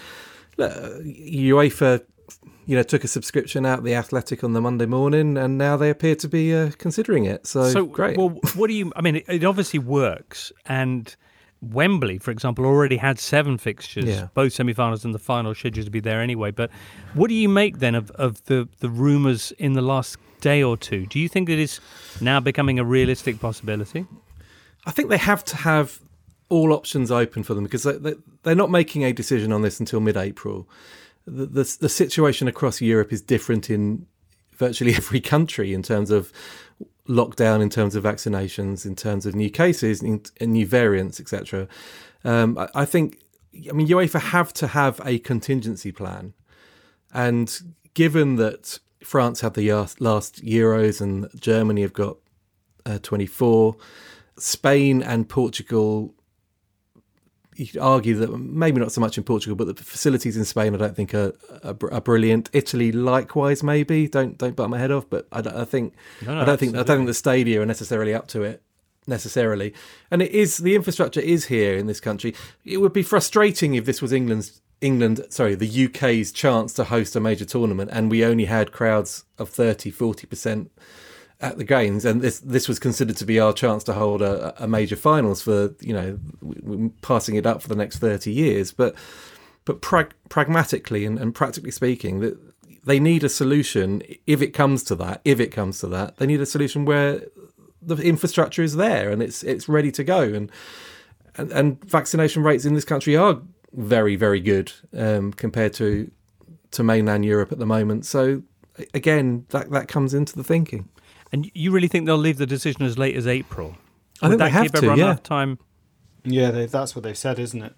UEFA, took a subscription out The Athletic on the Monday morning, and now they appear to be considering it. So great. Well, what do you? I mean, it obviously works, and Wembley, for example, already had 7 fixtures, both semi-finals and the final scheduled to be there anyway. But what do you make then of the rumours in the last day or two? Do you think it is now becoming a realistic possibility? I think they have to have all options open for them, because they're not making a decision on this until mid-April. The situation across Europe is different in virtually every country in terms of lockdown, in terms of vaccinations, in terms of new cases and new variants, etc. I think, UEFA have to have a contingency plan. And given that France had the last Euros and Germany have got 24, Spain and Portugal, you could argue that maybe not so much in Portugal, but the facilities in Spain I don't think are brilliant. Italy likewise, maybe. Don't butt my head off, but I don't think the stadia are necessarily up to it necessarily. And the infrastructure is here in this country. It would be frustrating if this was the UK's chance to host a major tournament, and we only had crowds of 30-40% at the games, and this was considered to be our chance to hold a major finals for passing it up for the next 30 years. But pragmatically and practically speaking, that they need a solution. If it comes to that, they need a solution where the infrastructure is there and it's ready to go. And vaccination rates in this country are very, very good compared to mainland Europe at the moment. So again, that comes into the thinking. And you really think they'll leave the decision as late as April? I think they have to, enough time? Yeah, that's what they've said, isn't it?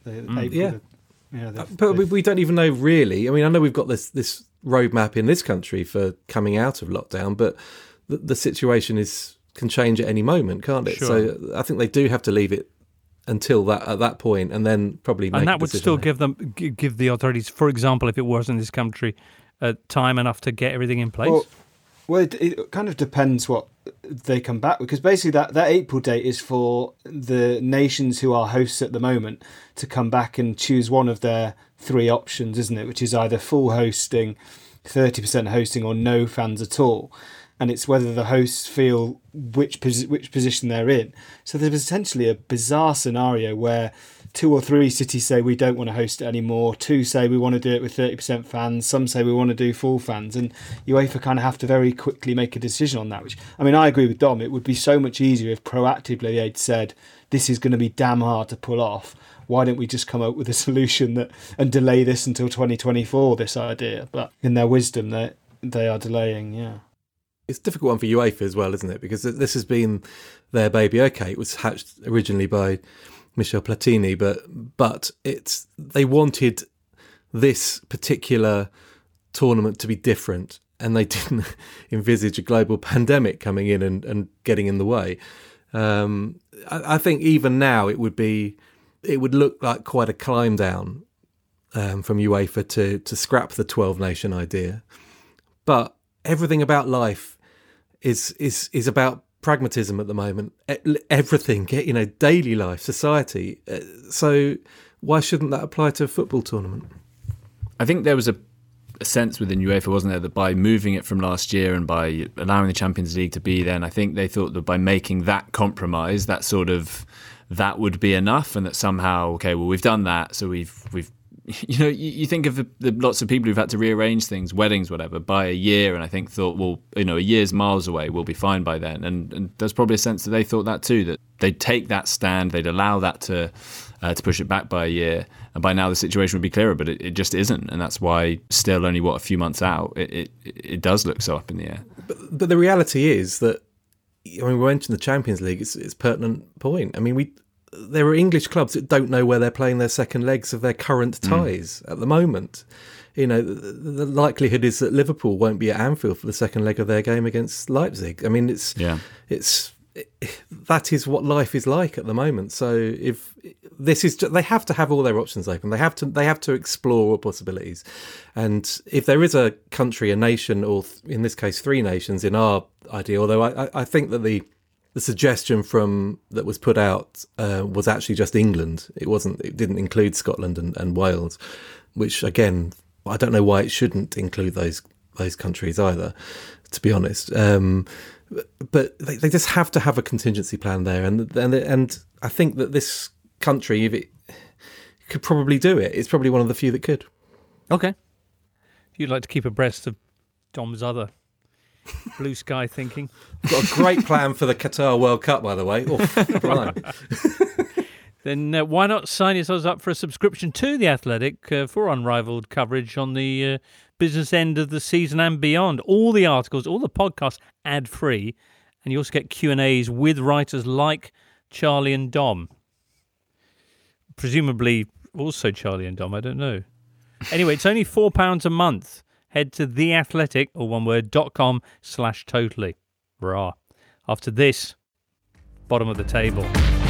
But we don't even know really. I mean, I know we've got this roadmap in this country for coming out of lockdown, but the situation can change at any moment, can't it? Sure. So I think they do have to leave it until at that point, and then probably make. And that would still give the authorities, for example, if it was in this country, time enough to get everything in place. Well, it kind of depends what they come back with, because basically that April date is for the nations who are hosts at the moment to come back and choose one of their 3 options, isn't it? Which is either full hosting, 30% hosting or no fans at all. And it's whether the hosts feel which position they're in. So there's essentially a bizarre scenario where 2 or 3 cities say we don't want to host it anymore, 2 say we want to do it with 30% fans, some say we want to do full fans, and UEFA kind of have to very quickly make a decision on that. Which, I mean, I agree with Dom, it would be so much easier if proactively they'd said this is going to be damn hard to pull off. Why don't we just come up with a solution and delay this until 2024, this idea? But in their wisdom, they are delaying, yeah. It's a difficult one for UEFA as well, isn't it? Because this has been their baby. Okay, it was hatched originally by Michel Platini, but they wanted this particular tournament to be different, and they didn't envisage a global pandemic coming in and getting in the way. I think even now it would look like quite a climb down from UEFA to scrap the 12-nation idea. But everything about life is about pragmatism at the moment. Everything, daily life, society. So why shouldn't that apply to a football tournament? I think there was a sense within UEFA, wasn't there, that by moving it from last year and by allowing the Champions League to be then, I think they thought that by making that compromise, that would be enough, and that somehow, okay, well, we've done that, so we've you think of the lots of people who've had to rearrange things, weddings, whatever, by a year, and I think thought, well, a year's miles away, we'll be fine by then. And there's probably a sense that they thought that too, that they'd take that stand, they'd allow that to push it back by a year, and by now the situation would be clearer, but it just isn't, and that's why still only, a few months out, it does look so up in the air. But the reality is that, we mentioned the Champions League, it's a pertinent point. I mean, there are English clubs that don't know where they're playing their second legs of their current ties at the moment. The likelihood is that Liverpool won't be at Anfield for the second leg of their game against Leipzig. I mean, that is what life is like at the moment. So if this is, they have to have all their options open. They have to explore all possibilities. And if there is a country, a nation, or in this case 3 nations in our idea, although I think that the suggestion that was put out was actually just England. It didn't include Scotland and Wales, which again, I don't know why it shouldn't include those countries either, to be honest. But they just have to have a contingency plan there, and I think that this country, if it could probably do it, it's probably one of the few that could. Okay. You'd like to keep abreast of Dom's other blue sky thinking. We've got a great plan for the Qatar World Cup, by the way. Then why not sign yourselves up for a subscription to The Athletic for unrivaled coverage on the business end of the season and beyond. All the articles, all the podcasts ad-free, and you also get Q&As with writers like Charlie and Dom. Presumably also Charlie and Dom, I don't know. Anyway, it's only £4 a month. Head to theathletic, or one word, .com/totally. Rah. After this, bottom of the table.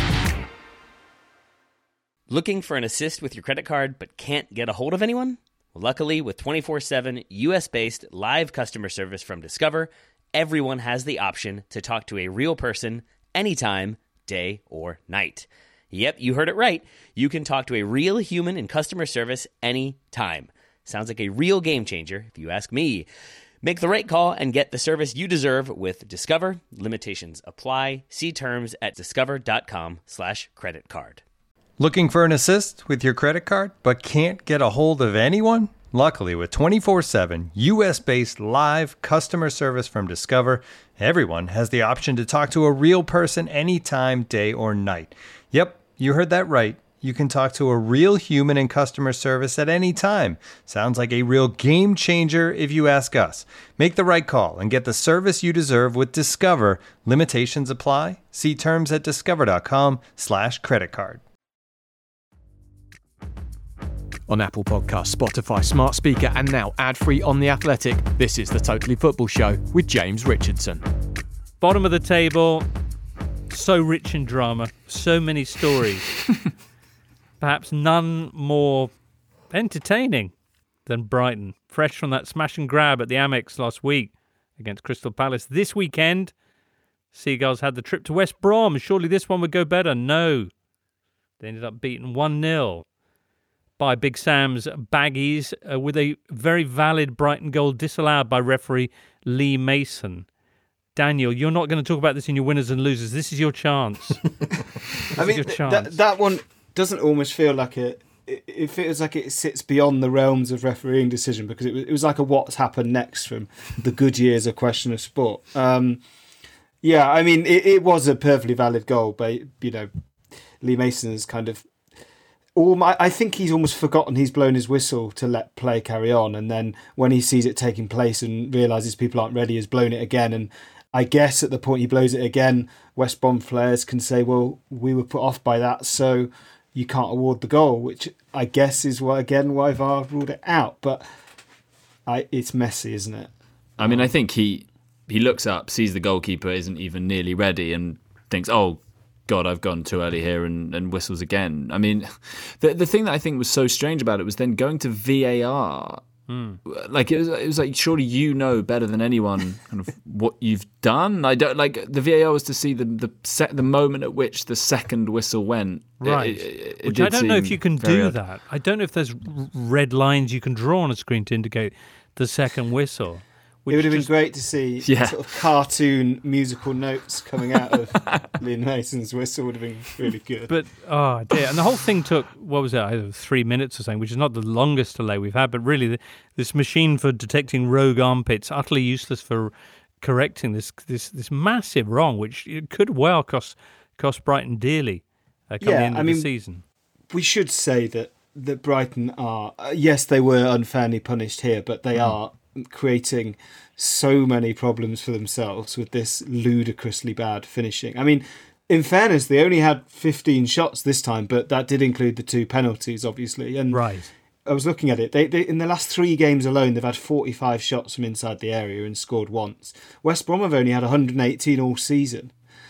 Looking for an assist with your credit card but can't get a hold of anyone? Well, luckily, with 24/7 US-based live customer service from Discover, everyone has the option to talk to a real person anytime, day or night. Yep, you heard it right. You can talk to a real human in customer service anytime. Sounds like a real game changer, if you ask me. Make the right call and get the service you deserve with Discover. Limitations apply. See terms at discover.com/creditcard. Looking for an assist with your credit card, but can't get a hold of anyone? Luckily, with 24/7 US-based live customer service from Discover, everyone has the option to talk to a real person anytime, day or night. Yep, you heard that right. You can talk to a real human in customer service at any time. Sounds like a real game changer if you ask us. Make the right call and get the service you deserve with Discover. Limitations apply. See terms at discover.com/creditcard. On Apple Podcasts, Spotify, Smart Speaker, and now ad-free on The Athletic, this is the Totally Football Show with James Richardson. Bottom of the table, so rich in drama, so many stories. Perhaps none more entertaining than Brighton, fresh from that smash and grab at the Amex last week against Crystal Palace. This weekend, Seagulls had the trip to West Brom. Surely this one would go better. No. They ended up beaten 1-0. by Big Sam's Baggies with a very valid Brighton goal disallowed by referee Lee Mason. Daniel, you're not going to talk about this in your winners and losers. This is your chance. That one doesn't almost feel like it feels like it sits beyond the realms of refereeing decision, because it was like a what's happened next from the good years of Question of Sport. Yeah, I mean, it was a perfectly valid goal, but, you know, Lee Mason's kind of... I think he's almost forgotten he's blown his whistle to let play carry on, and then when he sees it taking place and realises people aren't ready, has blown it again. And I guess at the point he blows it again, West Brom players can say, well, we were put off by that, so you can't award the goal, which I guess is why VAR ruled it out. But it's messy, isn't it? I mean, I think he looks up, sees the goalkeeper isn't even nearly ready, and thinks, oh, God, I've gone too early here, and whistles again. I mean, the thing that I think was so strange about it was then going to VAR. Like it was like, surely you know better than anyone kind of what you've done. I don't like the VAR was to see the moment at which the second whistle went. Right. Which I don't know if you can do that. I don't know if there's red lines you can draw on a screen to indicate the second whistle. It would have been great to see sort of cartoon musical notes coming out of Lee Mason's whistle. Would have been really good. But, oh dear. And the whole thing took, what was it, 3 minutes or something, which is not the longest delay we've had, but really this machine for detecting rogue armpits, utterly useless for correcting this massive wrong, which it could well cost Brighton dearly come the end of the season. We should say that Brighton are, yes, they were unfairly punished here, but they are creating so many problems for themselves with this ludicrously bad finishing. I mean, in fairness, they only had 15 shots this time, but that did include the 2 penalties, obviously. And right. I was looking at it. They in the last 3 games alone, they've had 45 shots from inside the area and scored once. West Brom have only had 118 all season.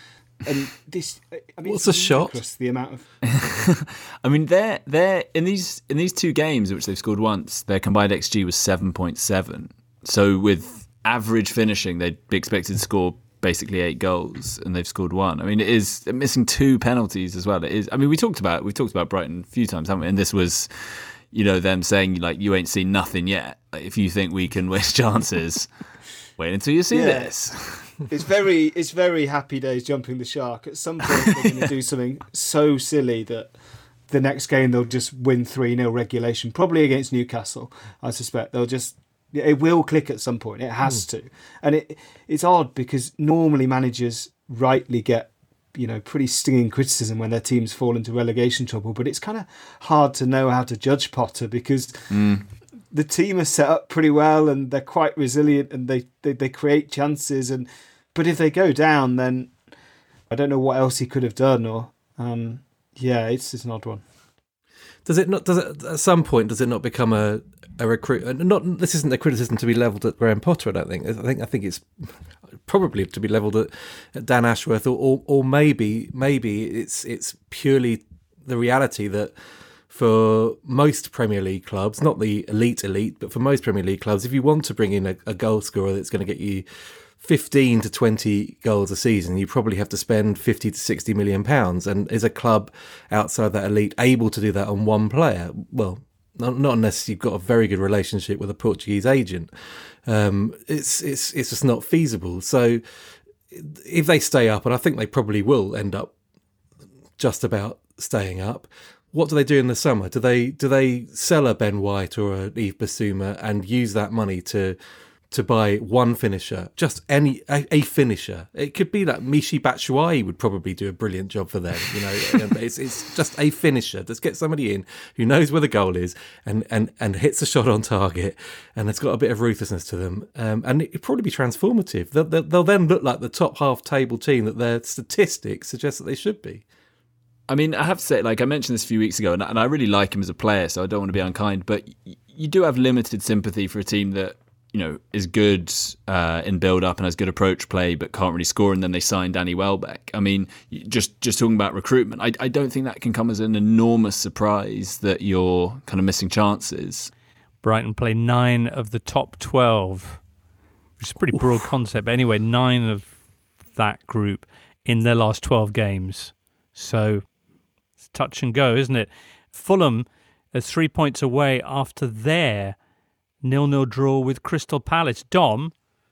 And this, I mean, what's a shot? The amount of. I mean, they're in these 2 games, which they've scored once, their combined XG was 7.7. So with average finishing, they'd be expected to score basically 8 goals, and they've scored 1. I mean, it is they're missing 2 penalties as well. It is. I mean, we've talked about Brighton a few times, haven't we? And this was, you know, them saying like, you ain't seen nothing yet. Like, if you think we can waste chances, wait until you see this. It's very Happy Days jumping the shark. At some point, they're going to do something so silly that the next game they'll just win 3-0 regulation, probably against Newcastle. I suspect it will click at some point. It has to, and it's odd because normally managers rightly get, you know, pretty stinging criticism when their teams fall into relegation trouble. But it's kind of hard to know how to judge Potter because. The team are set up pretty well and they're quite resilient and they create chances, but if they go down, then I don't know what else he could have done. Or it's an odd one. Does it at some point become a recruit? This isn't a criticism to be levelled at Graham Potter. I don't think. I think it's probably to be levelled at Dan Ashworth, or maybe it's purely the reality that. For most Premier League clubs, not the elite, but for most Premier League clubs, if you want to bring in a goal scorer that's going to get you 15 to 20 goals a season, you probably have to spend 50 to 60 million pounds. And is a club outside that elite able to do that on one player? Well, not unless you've got a very good relationship with a Portuguese agent. It's just not feasible. So if they stay up, and I think they probably will end up just about staying up. What do they do in the summer? Do they sell a Ben White or a Yves Bissouma and use that money to buy one finisher, just a finisher? It could be that Michy Batshuayi would probably do a brilliant job for them. You know, it's just a finisher. Let's get somebody in who knows where the goal is and hits a shot on target and it's got a bit of ruthlessness to them. And it'd probably be transformative. They'll then look like the top half table team that their statistics suggest that they should be. I mean, I have to say, like I mentioned this a few weeks ago, and I really like him as a player, so I don't want to be unkind, but you do have limited sympathy for a team that, you know, is good in build-up and has good approach play, but can't really score, and then they sign Danny Welbeck. I mean, just talking about recruitment, I don't think that can come as an enormous surprise that you're kind of missing chances. Brighton play 9 of the top 12, which is a pretty broad concept, but anyway, 9 of that group in their last 12 games. So... touch and go, isn't it? Fulham are 3 points away after their 0-0 draw with Crystal Palace. Dom,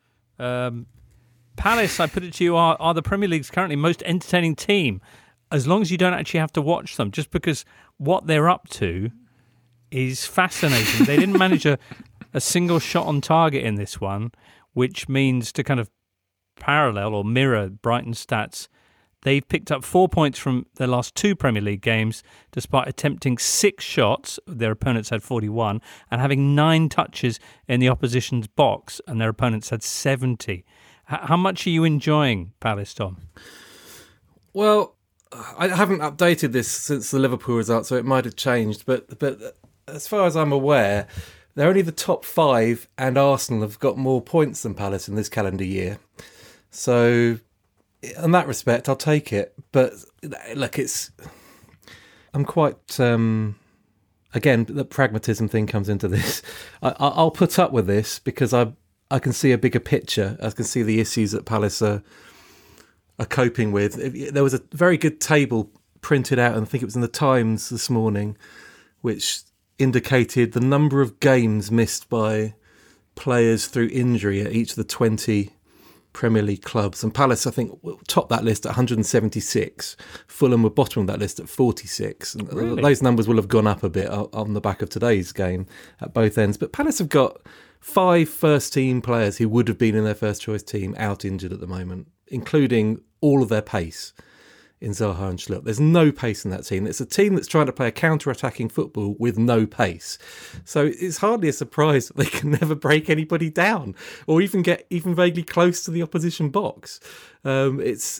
Palace, I put it to you, are the Premier League's currently most entertaining team, as long as you don't actually have to watch them, just because what they're up to is fascinating. They didn't manage a single shot on target in this one, which means, to kind of parallel or mirror Brighton's stats, they've picked up 4 points from their last 2 Premier League games, despite attempting 6 shots. Their opponents had 41, and having 9 touches in the opposition's box, and their opponents had 70. How much are you enjoying Palace, Tom? Well, I haven't updated this since the Liverpool result, so it might have changed. But as far as I'm aware, they're only the top 5, and Arsenal have got more points than Palace in this calendar year. So, in that respect, I'll take it. But look, I'm quite. Again, the pragmatism thing comes into this. I'll put up with this because I can see a bigger picture. I can see the issues that Palace are coping with. There was a very good table printed out, and I think it was in the Times this morning, which indicated the number of games missed by players through injury at each of the 20 Premier League clubs. And Palace, I think, topped that list at 176. Fulham were bottom of that list at 46. And really? Those numbers will have gone up a bit on the back of today's game at both ends. But Palace have got 5 first-team players who would have been in their first-choice team out injured at the moment, including all of their pace in Zaha and Schlupp. There's no pace in that team. It's a team that's trying to play a counter-attacking football with no pace. So it's hardly a surprise that they can never break anybody down or even get even vaguely close to the opposition box. But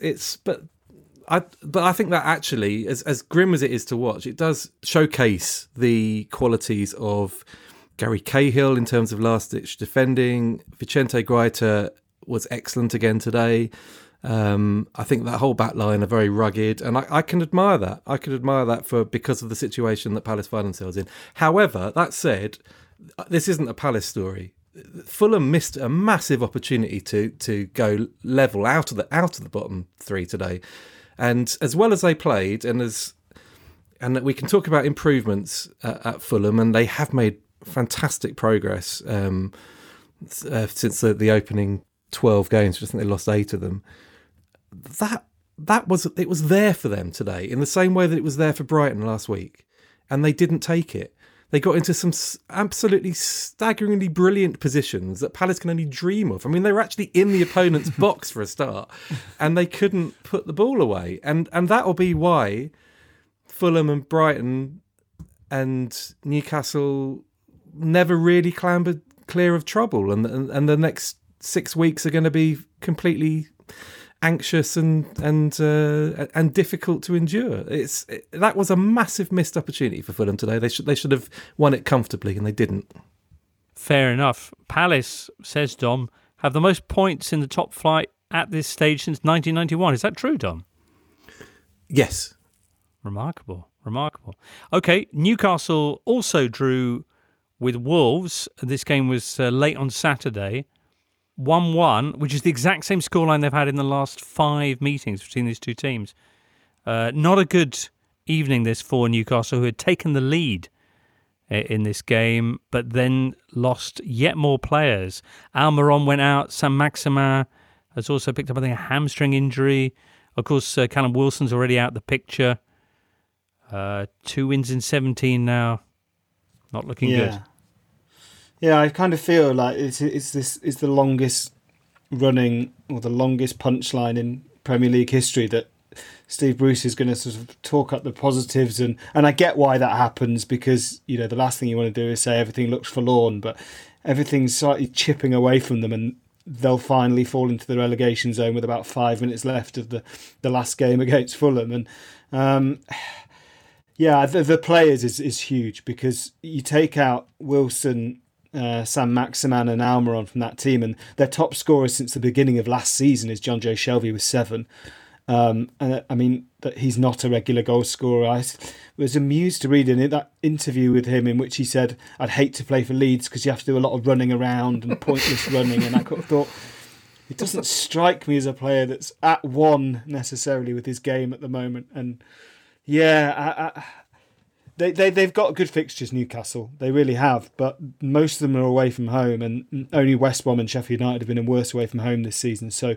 I think that actually, as grim as it is to watch, it does showcase the qualities of Gary Cahill in terms of last-ditch defending. Vicente Guaita was excellent again today. I think that whole back line are very rugged, and I can admire that. I can admire that because of the situation that Palace find themselves in. However, that said, this isn't a Palace story. Fulham missed a massive opportunity to go level out of the bottom 3 today, and as well as they played, and we can talk about improvements at Fulham, and they have made fantastic progress since the opening 12 games. I think they lost 8 of them. It was there for them today, in the same way that it was there for Brighton last week, and they didn't take it. They got into some absolutely staggeringly brilliant positions that Palace can only dream of. I mean, they were actually in the opponent's box for a start, and they couldn't put the ball away. And that'll be why Fulham and Brighton and Newcastle never really clambered clear of trouble, and the next 6 weeks are going to be completely anxious and difficult to endure. That was a massive missed opportunity for Fulham today. They should have won it comfortably, and they didn't. Fair enough. Palace, says Dom, have the most points in the top flight at this stage since 1991. Is that true, Dom? Yes. Remarkable. Okay, Newcastle also drew with Wolves. This game was late on Saturday. 1-1, which is the exact same scoreline they've had in the last 5 meetings between these two teams. Not a good evening this for Newcastle, who had taken the lead in this game, but then lost yet more players. Almiron went out. Saint-Maximin has also picked up, I think, a hamstring injury. Of course, Callum Wilson's already out of the picture. 2 wins in 17 now. Not looking good. Yeah, I kind of feel like it's the longest running or the longest punchline in Premier League history that Steve Bruce is going to sort of talk up the positives, and I get why that happens, because the last thing you want to do is say everything looks forlorn, but everything's slightly chipping away from them, and they'll finally fall into the relegation zone with about 5 minutes left of the last game against Fulham. And the players is huge, because you take out Wilson, Saint-Maximin and Almiron from that team, and their top scorer since the beginning of last season is John Joe Shelby with 7. And I mean, that he's not a regular goal scorer. I was amused to read in that interview with him in which he said, "I'd hate to play for Leeds because you have to do a lot of running around and pointless running." And I thought, it doesn't strike me as a player that's at one necessarily with his game at the moment. And They've got good fixtures, Newcastle. They really have, but most of them are away from home, and only West Brom and Sheffield United have been worse away from home this season. So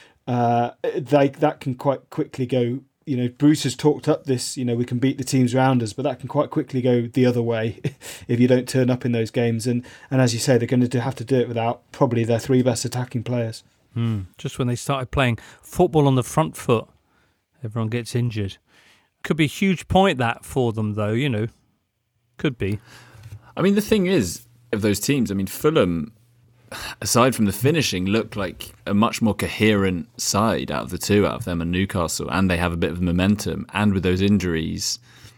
that can quite quickly go. Bruce has talked up this. We can beat the teams around us, but that can quite quickly go the other way if you don't turn up in those games. And as you say, they're going to have to do it without probably their 3 best attacking players. Just when they started playing football on the front foot, everyone gets injured. Could be a huge point that for them, though, Could be. I mean, the thing is, of those teams, Fulham, aside from the finishing, look like a much more coherent side out of them and Newcastle, and they have a bit of momentum. And with those injuries,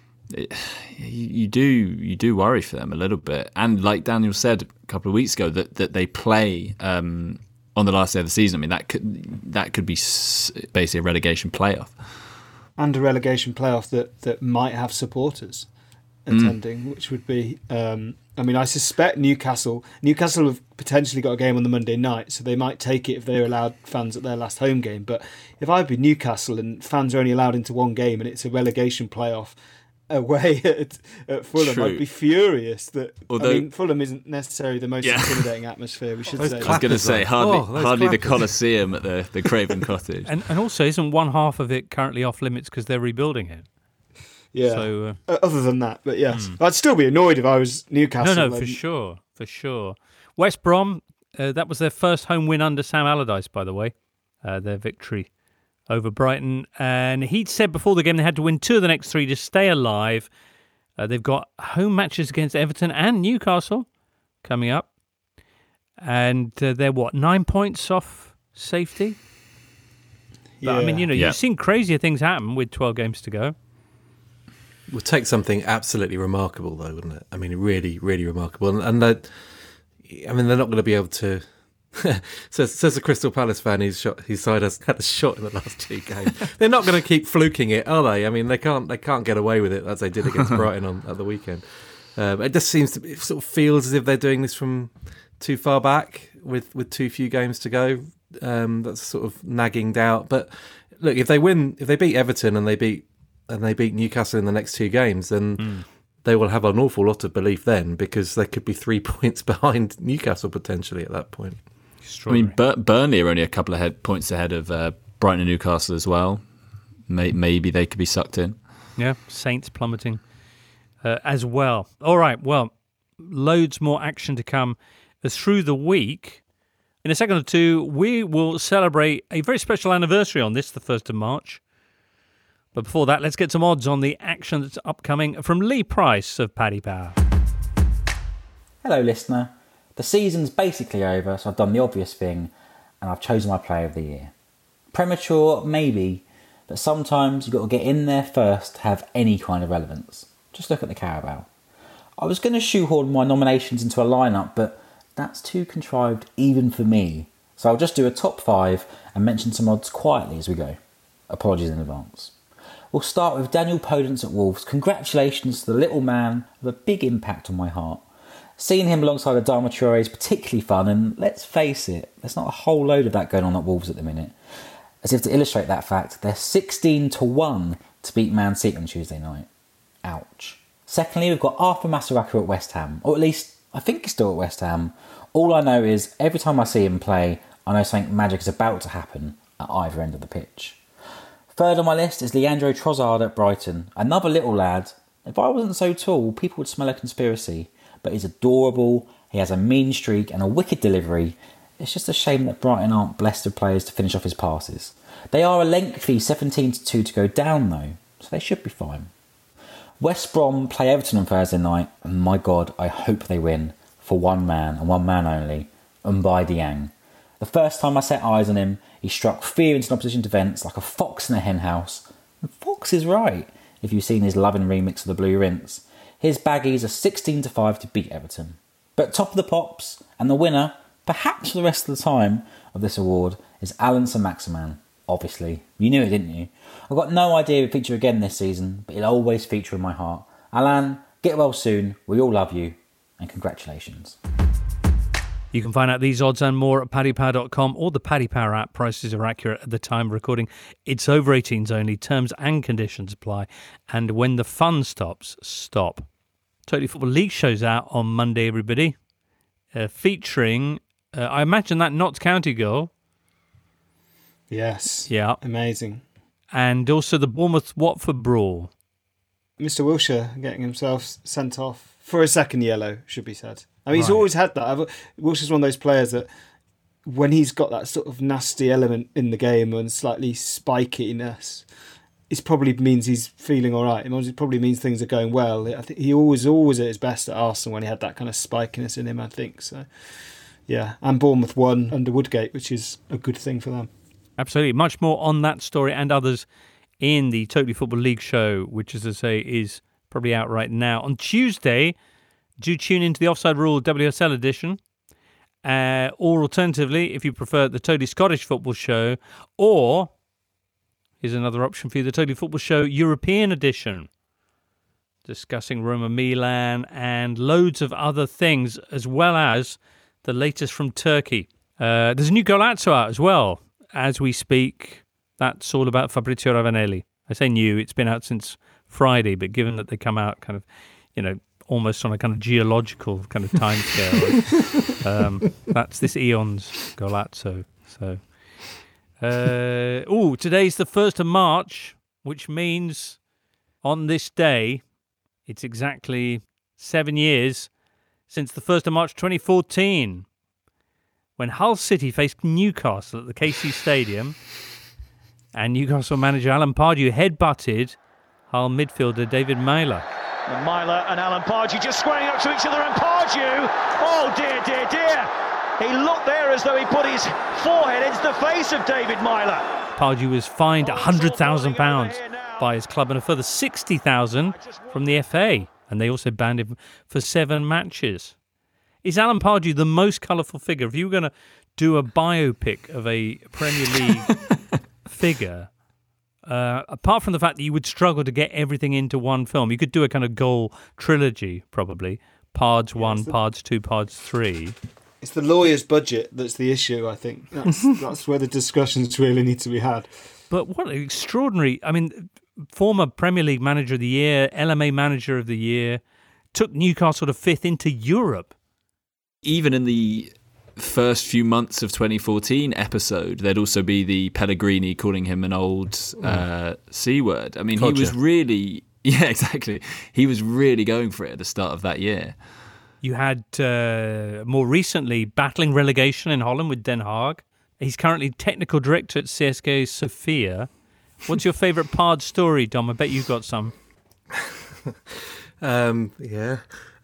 you do worry for them a little bit. And like Daniel said a couple of weeks ago, that they play on the last day of the season. That could be basically a relegation playoff. And a relegation playoff that might have supporters attending, which would be... I suspect Newcastle have potentially got a game on the Monday night, so they might take it if they're allowed fans at their last home game. But if I'd be Newcastle and fans are only allowed into one game and it's a relegation playoff away at Fulham, True. I'd be furious. Although, Fulham isn't necessarily the most intimidating atmosphere, we should say. I was going to say, hardly the Colosseum at the Craven Cottage. And also, isn't one half of it currently off limits because they're rebuilding it? Yeah. So, other than that, but yes, I'd still be annoyed if I was Newcastle. No, for sure. West Brom, that was their first home win under Sam Allardyce, by the way. Their victory over Brighton, and he'd said before the game they had to win 2 of the next 3 to stay alive. They've got home matches against Everton and Newcastle coming up, and they're 9 points off safety. But, Yeah. You've seen crazier things happen with 12 games to go. It would take something absolutely remarkable, though, wouldn't it? Really, really remarkable. And they're not going to be able to. says the Crystal Palace fan whose side has had a shot in the last 2 games. They're not going to keep fluking it, are they? They can't get away with it as they did against Brighton at the weekend. It just it sort of feels as if they're doing this from too far back with too few games to go. That's sort of nagging doubt. But look, if they beat Everton and they beat Newcastle in the next 2 games, then they will have an awful lot of belief then, because they could be 3 points behind Newcastle potentially at that point. Burnley are only a couple of points ahead of Brighton and Newcastle as well. Maybe they could be sucked in. Yeah, Saints plummeting as well. All right, well, loads more action to come through the week. In a second or two, we will celebrate a very special anniversary on this, the 1st of March. But before that, let's get some odds on the action that's upcoming from Lee Price of Paddy Power. Hello, listener. The season's basically over, so I've done the obvious thing, and I've chosen my player of the year. Premature, maybe, but sometimes you've got to get in there first to have any kind of relevance. Just look at the Carabao. I was going to shoehorn my nominations into a lineup, but that's too contrived even for me. So I'll just do a top 5 and mention some odds quietly as we go. Apologies in advance. We'll start with Daniel Podence at Wolves. Congratulations to the little man with a big impact on my heart. Seeing him alongside Adama Traore is particularly fun, and let's face it, there's not a whole load of that going on at Wolves at the minute. As if to illustrate that fact, they're 16-1 to beat Man City on Tuesday night. Ouch. Secondly, we've got Arthur Masuaku at West Ham, or at least I think he's still at West Ham. All I know is every time I see him play, I know something magic is about to happen at either end of the pitch. Third on my list is Leandro Trossard at Brighton. Another little lad. If I wasn't so tall, people would smell a conspiracy. But he's adorable, he has a mean streak and a wicked delivery. It's just a shame that Brighton aren't blessed with players to finish off his passes. They are a lengthy 17-2 to go down though, so they should be fine. West Brom play Everton on Thursday night, and my God, I hope they win, for one man and one man only, Mbaye Diagne. The first time I set eyes on him, he struck fear into an opposition defence like a fox in a henhouse. And fox is right, if you've seen his loving remix of the Blue Rinse. His baggies are 16-5 to beat Everton. But top of the pops, and the winner, perhaps for the rest of the time, of this award is Allan Saint-Maximin. Obviously. You knew it, didn't you? I've got no idea he'll feature again this season, but he'll always feature in my heart. Allan, get well soon, we all love you, and congratulations. You can find out these odds and more at paddypower.com or the Paddy Power app. Prices are accurate at the time of recording. It's over 18s only. Terms and conditions apply. And when the fun stops, stop. Totally Football League show's out on Monday, everybody. Featuring, I imagine, that Notts County goal. Yes. Yeah. Amazing. And also the Bournemouth-Watford brawl. Mr. Wilshere getting himself sent off for a second yellow, should be said. I mean, he's always had that. Wilshere's one of those players that when he's got that sort of nasty element in the game and slightly spikiness, it probably means he's feeling all right. It probably means things are going well. I think he always at his best at Arsenal when he had that kind of spikiness in him, I think. So, yeah. And Bournemouth won under Woodgate, which is a good thing for them. Absolutely. Much more on that story and others in the Totally Football League show, which, as I say, is probably out right now. On Tuesday, do tune into the Offside Rule WSL edition. Or alternatively, if you prefer, the Totally Scottish Football show. Or, here's another option for you, the Totally Football show European edition. Discussing Roma Milan and loads of other things, as well as the latest from Turkey. There's a new Golazzo out as well. As we speak, that's all about Fabrizio Ravanelli. I say new, it's been out since Friday, but given that they come out kind of, almost on a kind of geological kind of timescale, that's this Eon's Golazzo. So, today's the 1st of March, which means on this day, it's exactly 7 years since the 1st of March 2014. When Hull City faced Newcastle at the KC Stadium, and Newcastle manager Alan Pardew headbutted Hull midfielder David Meyler. And Meyler and Alan Pardew just squaring up to each other, and Pardew, oh dear, dear, dear. He looked there as though he put his forehead into the face of David Meyler. Pardew was fined £100,000 by his club and a further £60,000 from the FA, and they also banned him for 7 matches. Is Alan Pardew the most colourful figure? If you were going to do a biopic of a Premier League figure, apart from the fact that you would struggle to get everything into one film, you could do a kind of goal trilogy, probably. Pards 1, Pards 2, Pards 3. It's the lawyer's budget that's the issue, I think. That's where the discussions really need to be had. But what an extraordinary... I mean, former Premier League Manager of the Year, LMA Manager of the Year, took Newcastle to 5th into Europe. Even in the first few months of 2014 episode, there'd also be the Pellegrini calling him an old C word. I mean, He was really... Yeah, exactly. He was really going for it at the start of that year. You had, more recently, battling relegation in Holland with Den Haag. He's currently technical director at CSKA Sofia. What's your favourite Pard story, Dom? I bet you've got some. Yeah.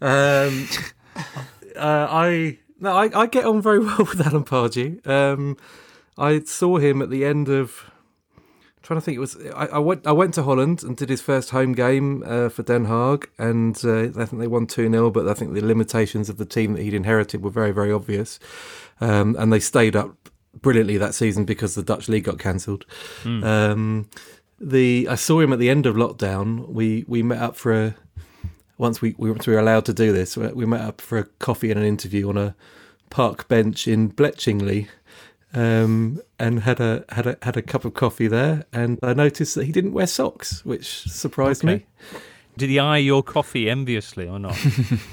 I get on very well with Alan Pardew. I saw him at the end of... I'm trying to think, it was I went to Holland and did his first home game for Den Haag, and I think they won 2-0, but I think the limitations of the team that he'd inherited were very, very obvious. And they stayed up brilliantly that season because the Dutch league got cancelled. I saw him at the end of lockdown. We met up for once we were allowed to do this, we met up for a coffee and an interview on a park bench in Bletchingley, and had a cup of coffee there. And I noticed that he didn't wear socks, which surprised me. Did he eye your coffee enviously or not?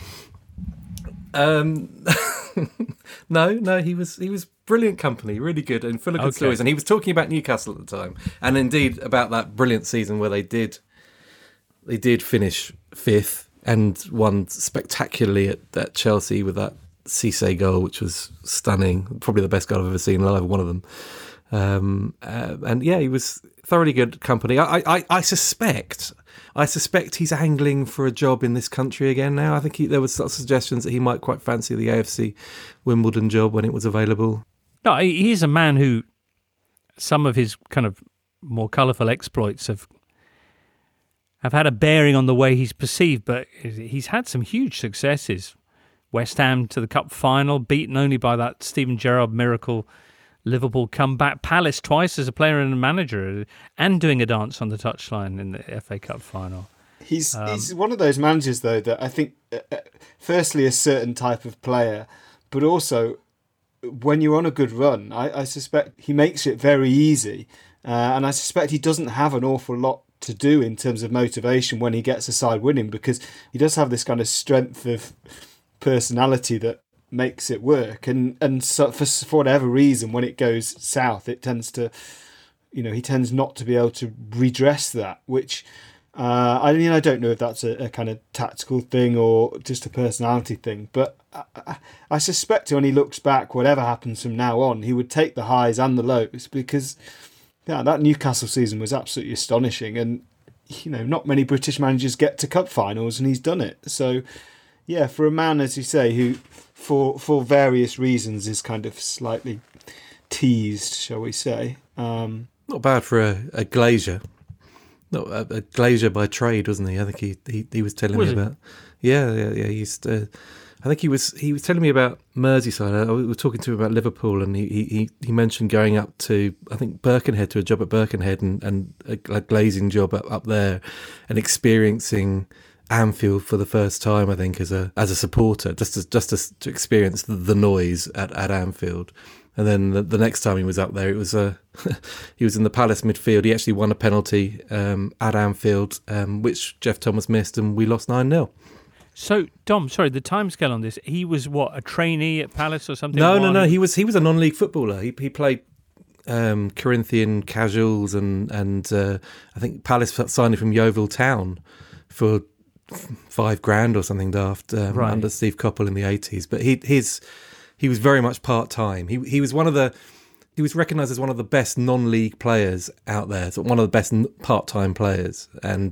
No, he was brilliant company, really good and full of good stories. And he was talking about Newcastle at the time, and indeed about that brilliant season where they did finish 5th and won spectacularly at Chelsea with that Cisse goal, which was stunning, probably the best goal I've ever seen live, one of them. And yeah, he was thoroughly good company. I suspect he's angling for a job in this country again now. I think there was lots of suggestions that he might quite fancy the AFC Wimbledon job when it was available. No, he's a man who some of his kind of more colourful exploits have had a bearing on the way he's perceived, but he's had some huge successes. West Ham to the Cup final, beaten only by that Steven Gerrard miracle. Liverpool comeback. Palace twice as a player and a manager, and doing a dance on the touchline in the FA Cup final. He's one of those managers, though, that I think, firstly, a certain type of player, but also when you're on a good run, I suspect he makes it very easy. And I suspect he doesn't have an awful lot to do in terms of motivation when he gets a side winning, because he does have this kind of strength of personality that makes it work. And so for whatever reason, when it goes south, it tends to, he tends not to be able to redress that, which I don't know if that's a kind of tactical thing or just a personality thing, but I suspect when he looks back, whatever happens from now on, he would take the highs and the lows, because that Newcastle season was absolutely astonishing, and not many British managers get to cup finals, and he's done it. So yeah, for a man, as you say, who for various reasons is kind of slightly teased, shall we say. Not bad for a Glazier. Not a Glazier by trade, wasn't he? I think he was telling me about. Yeah. He used to, I think he was telling me about Merseyside. I was talking to him about Liverpool, and he mentioned going up to, I think, Birkenhead, to a job at Birkenhead, and a glazing job up there, and experiencing Anfield for the first time, I think, as a supporter, just to experience the noise at Anfield. And then the next time he was up there, it was he was in the Palace midfield. He actually won a penalty at Anfield, which Jeff Thomas missed, and we lost 9-0. So, Dom, sorry, the timescale on this, he was what, a trainee at Palace or something? No, he was a non-league footballer. He played Corinthian casuals, and I think Palace signed him from Yeovil Town for $5,000 or something daft under Steve Coppell in the 80s. But he was very much part-time. He was recognised as one of the best non-league players out there, so one of the best part-time players. And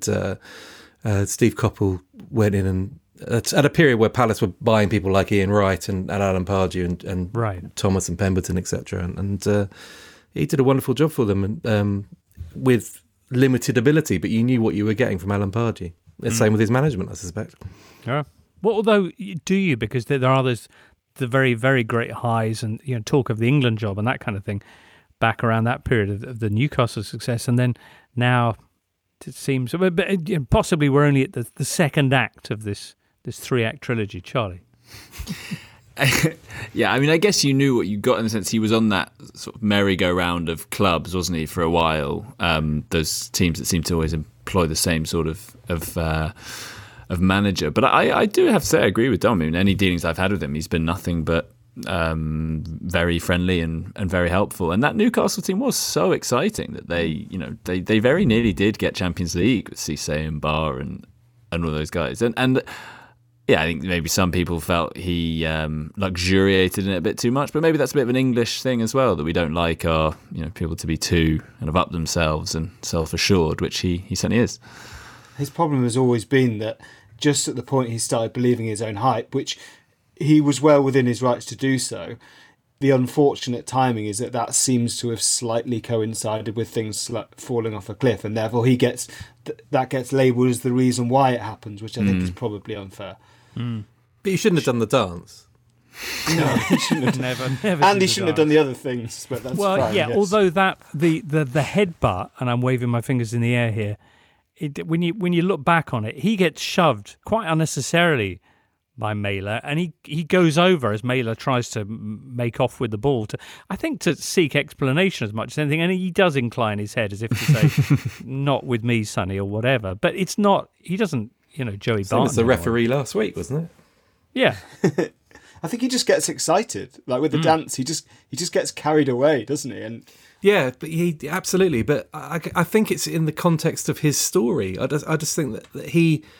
Steve Coppell went in and at a period where Palace were buying people like Ian Wright and Alan Pardew and Thomas and Pemberton, etc. And he did a wonderful job for them, and with limited ability, but you knew what you were getting from Alan Pardew. The same with his management, I suspect. Yeah. Well, although, do you? Because there are the very, very great highs, and talk of the England job and that kind of thing back around that period of the Newcastle success, and then now it seems, but possibly we're only at the second act of this 3-act trilogy, Charlie. Yeah, I mean, I guess you knew what you got in the sense he was on that sort of merry-go-round of clubs, wasn't he, for a while? Those teams that seem to always employ the same sort of manager. But I do have to say I agree with Dom. I mean, any dealings I've had with him, he's been nothing but very friendly and very helpful. And that Newcastle team was so exciting that they very nearly did get Champions League with Cisse and Barr and all those guys. And yeah, I think maybe some people felt he luxuriated in it a bit too much, but maybe that's a bit of an English thing as well, that we don't like our people to be too kind of up themselves and self-assured, which he certainly is. His problem has always been that just at the point he started believing his own hype, which he was well within his rights to do so, the unfortunate timing is that seems to have slightly coincided with things falling off a cliff, and therefore that gets labelled as the reason why it happens, which I think is probably unfair. But you shouldn't have done the dance. No, he shouldn't have. Never. And he shouldn't have done the other things, but that's fine. Yeah, yes. Although that the headbutt, and I'm waving my fingers in the air here, when you look back on it, he gets shoved quite unnecessarily by Mailer, and he goes over as Mailer tries to make off with the ball to seek explanation as much as anything, and he does incline his head as if to say, "Not with me, Sonny," or whatever. But it's not. He doesn't. Joey Barton. It was the referee last week, wasn't it? Yeah. I think he just gets excited, like with the dance. He just gets carried away, doesn't he? And yeah, but he absolutely. But I think it's in the context of his story. I just think that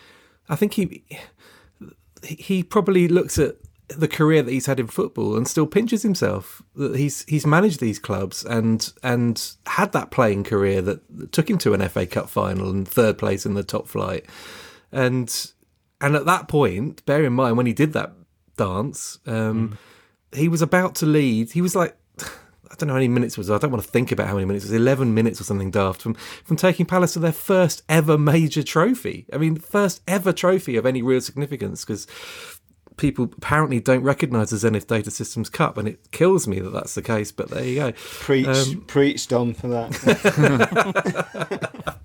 he probably looks at the career that he's had in football and still pinches himself that he's managed these clubs and had that playing career that took him to an FA Cup final and third place in the top flight. And at that point, bear in mind when he did that dance, he was about to lead. He was like, I don't know how many minutes it was. I don't want to think about how many minutes. It was 11 minutes or something daft from taking Palace to their first ever major trophy. I mean, first ever trophy of any real significance, because people apparently don't recognise the Zenith Data Systems Cup, and it kills me that that's the case, but there you go. Preach, Dom, for that.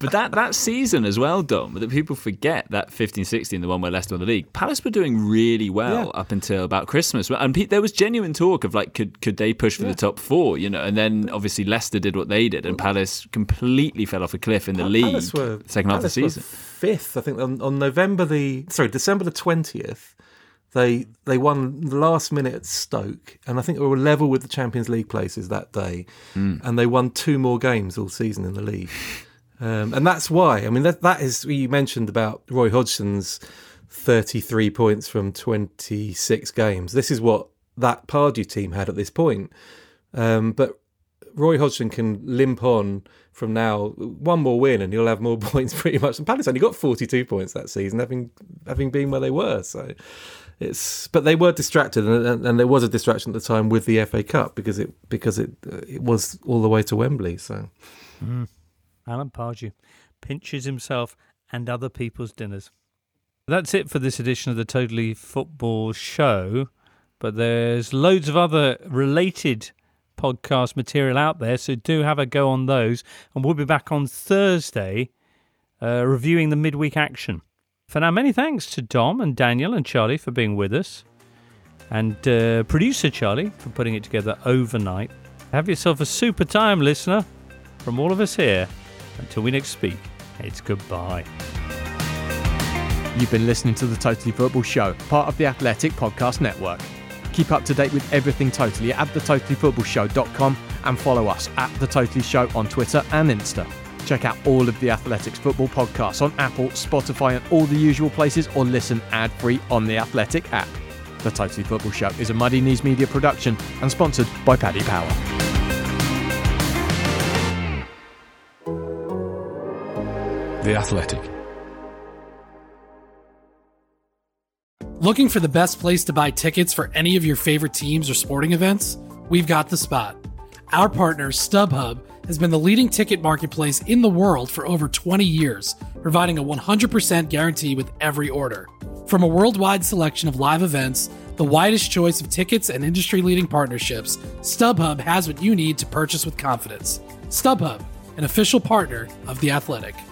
But that season as well, Dom, that people forget, that 15-16, the one where Leicester won the league, Palace were doing really well up until about Christmas. And there was genuine talk of like, could they push for the top four, you know? And then obviously Leicester did what they did, and Palace completely fell off a cliff in the league second half of the season. Fifth, I think, on December the 20th. They won last minute at Stoke, and I think they were level with the Champions League places that day, and they won 2 more games all season in the league. And that's why, I mean, that is, you mentioned about Roy Hodgson's 33 points from 26 games. This is what that Pardew team had at this point. But Roy Hodgson can limp on from now, one more win and he'll have more points pretty much. And Palace only got 42 points that season, having been where they were. So but they were distracted, and there was a distraction at the time with the FA Cup because it was all the way to Wembley. So Alan Pardew pinches himself and other people's dinners. That's it for this edition of the Totally Football Show, but there's loads of other related podcast material out there, so do have a go on those, and we'll be back on Thursday reviewing the midweek action. For now, many thanks to Dom and Daniel and Charlie for being with us, and producer Charlie for putting it together overnight. Have yourself a super time, listener. From all of us here, until we next speak, it's goodbye. You've been listening to The Totally Football Show, part of the Athletic Podcast Network. Keep up to date with everything Totally at thetotallyfootballshow.com and follow us at The Totally Show on Twitter and Insta. Check out all of the Athletics football podcasts on Apple, Spotify and all the usual places, or listen ad-free on the Athletic app. The Totally Football Show is a Muddy Knees Media production and sponsored by Paddy Power. The Athletic. Looking for the best place to buy tickets for any of your favorite teams or sporting events? We've got the spot. Our partner, StubHub, has been the leading ticket marketplace in the world for over 20 years, providing a 100% guarantee with every order. From a worldwide selection of live events, the widest choice of tickets and industry-leading partnerships, StubHub has what you need to purchase with confidence. StubHub, an official partner of The Athletic.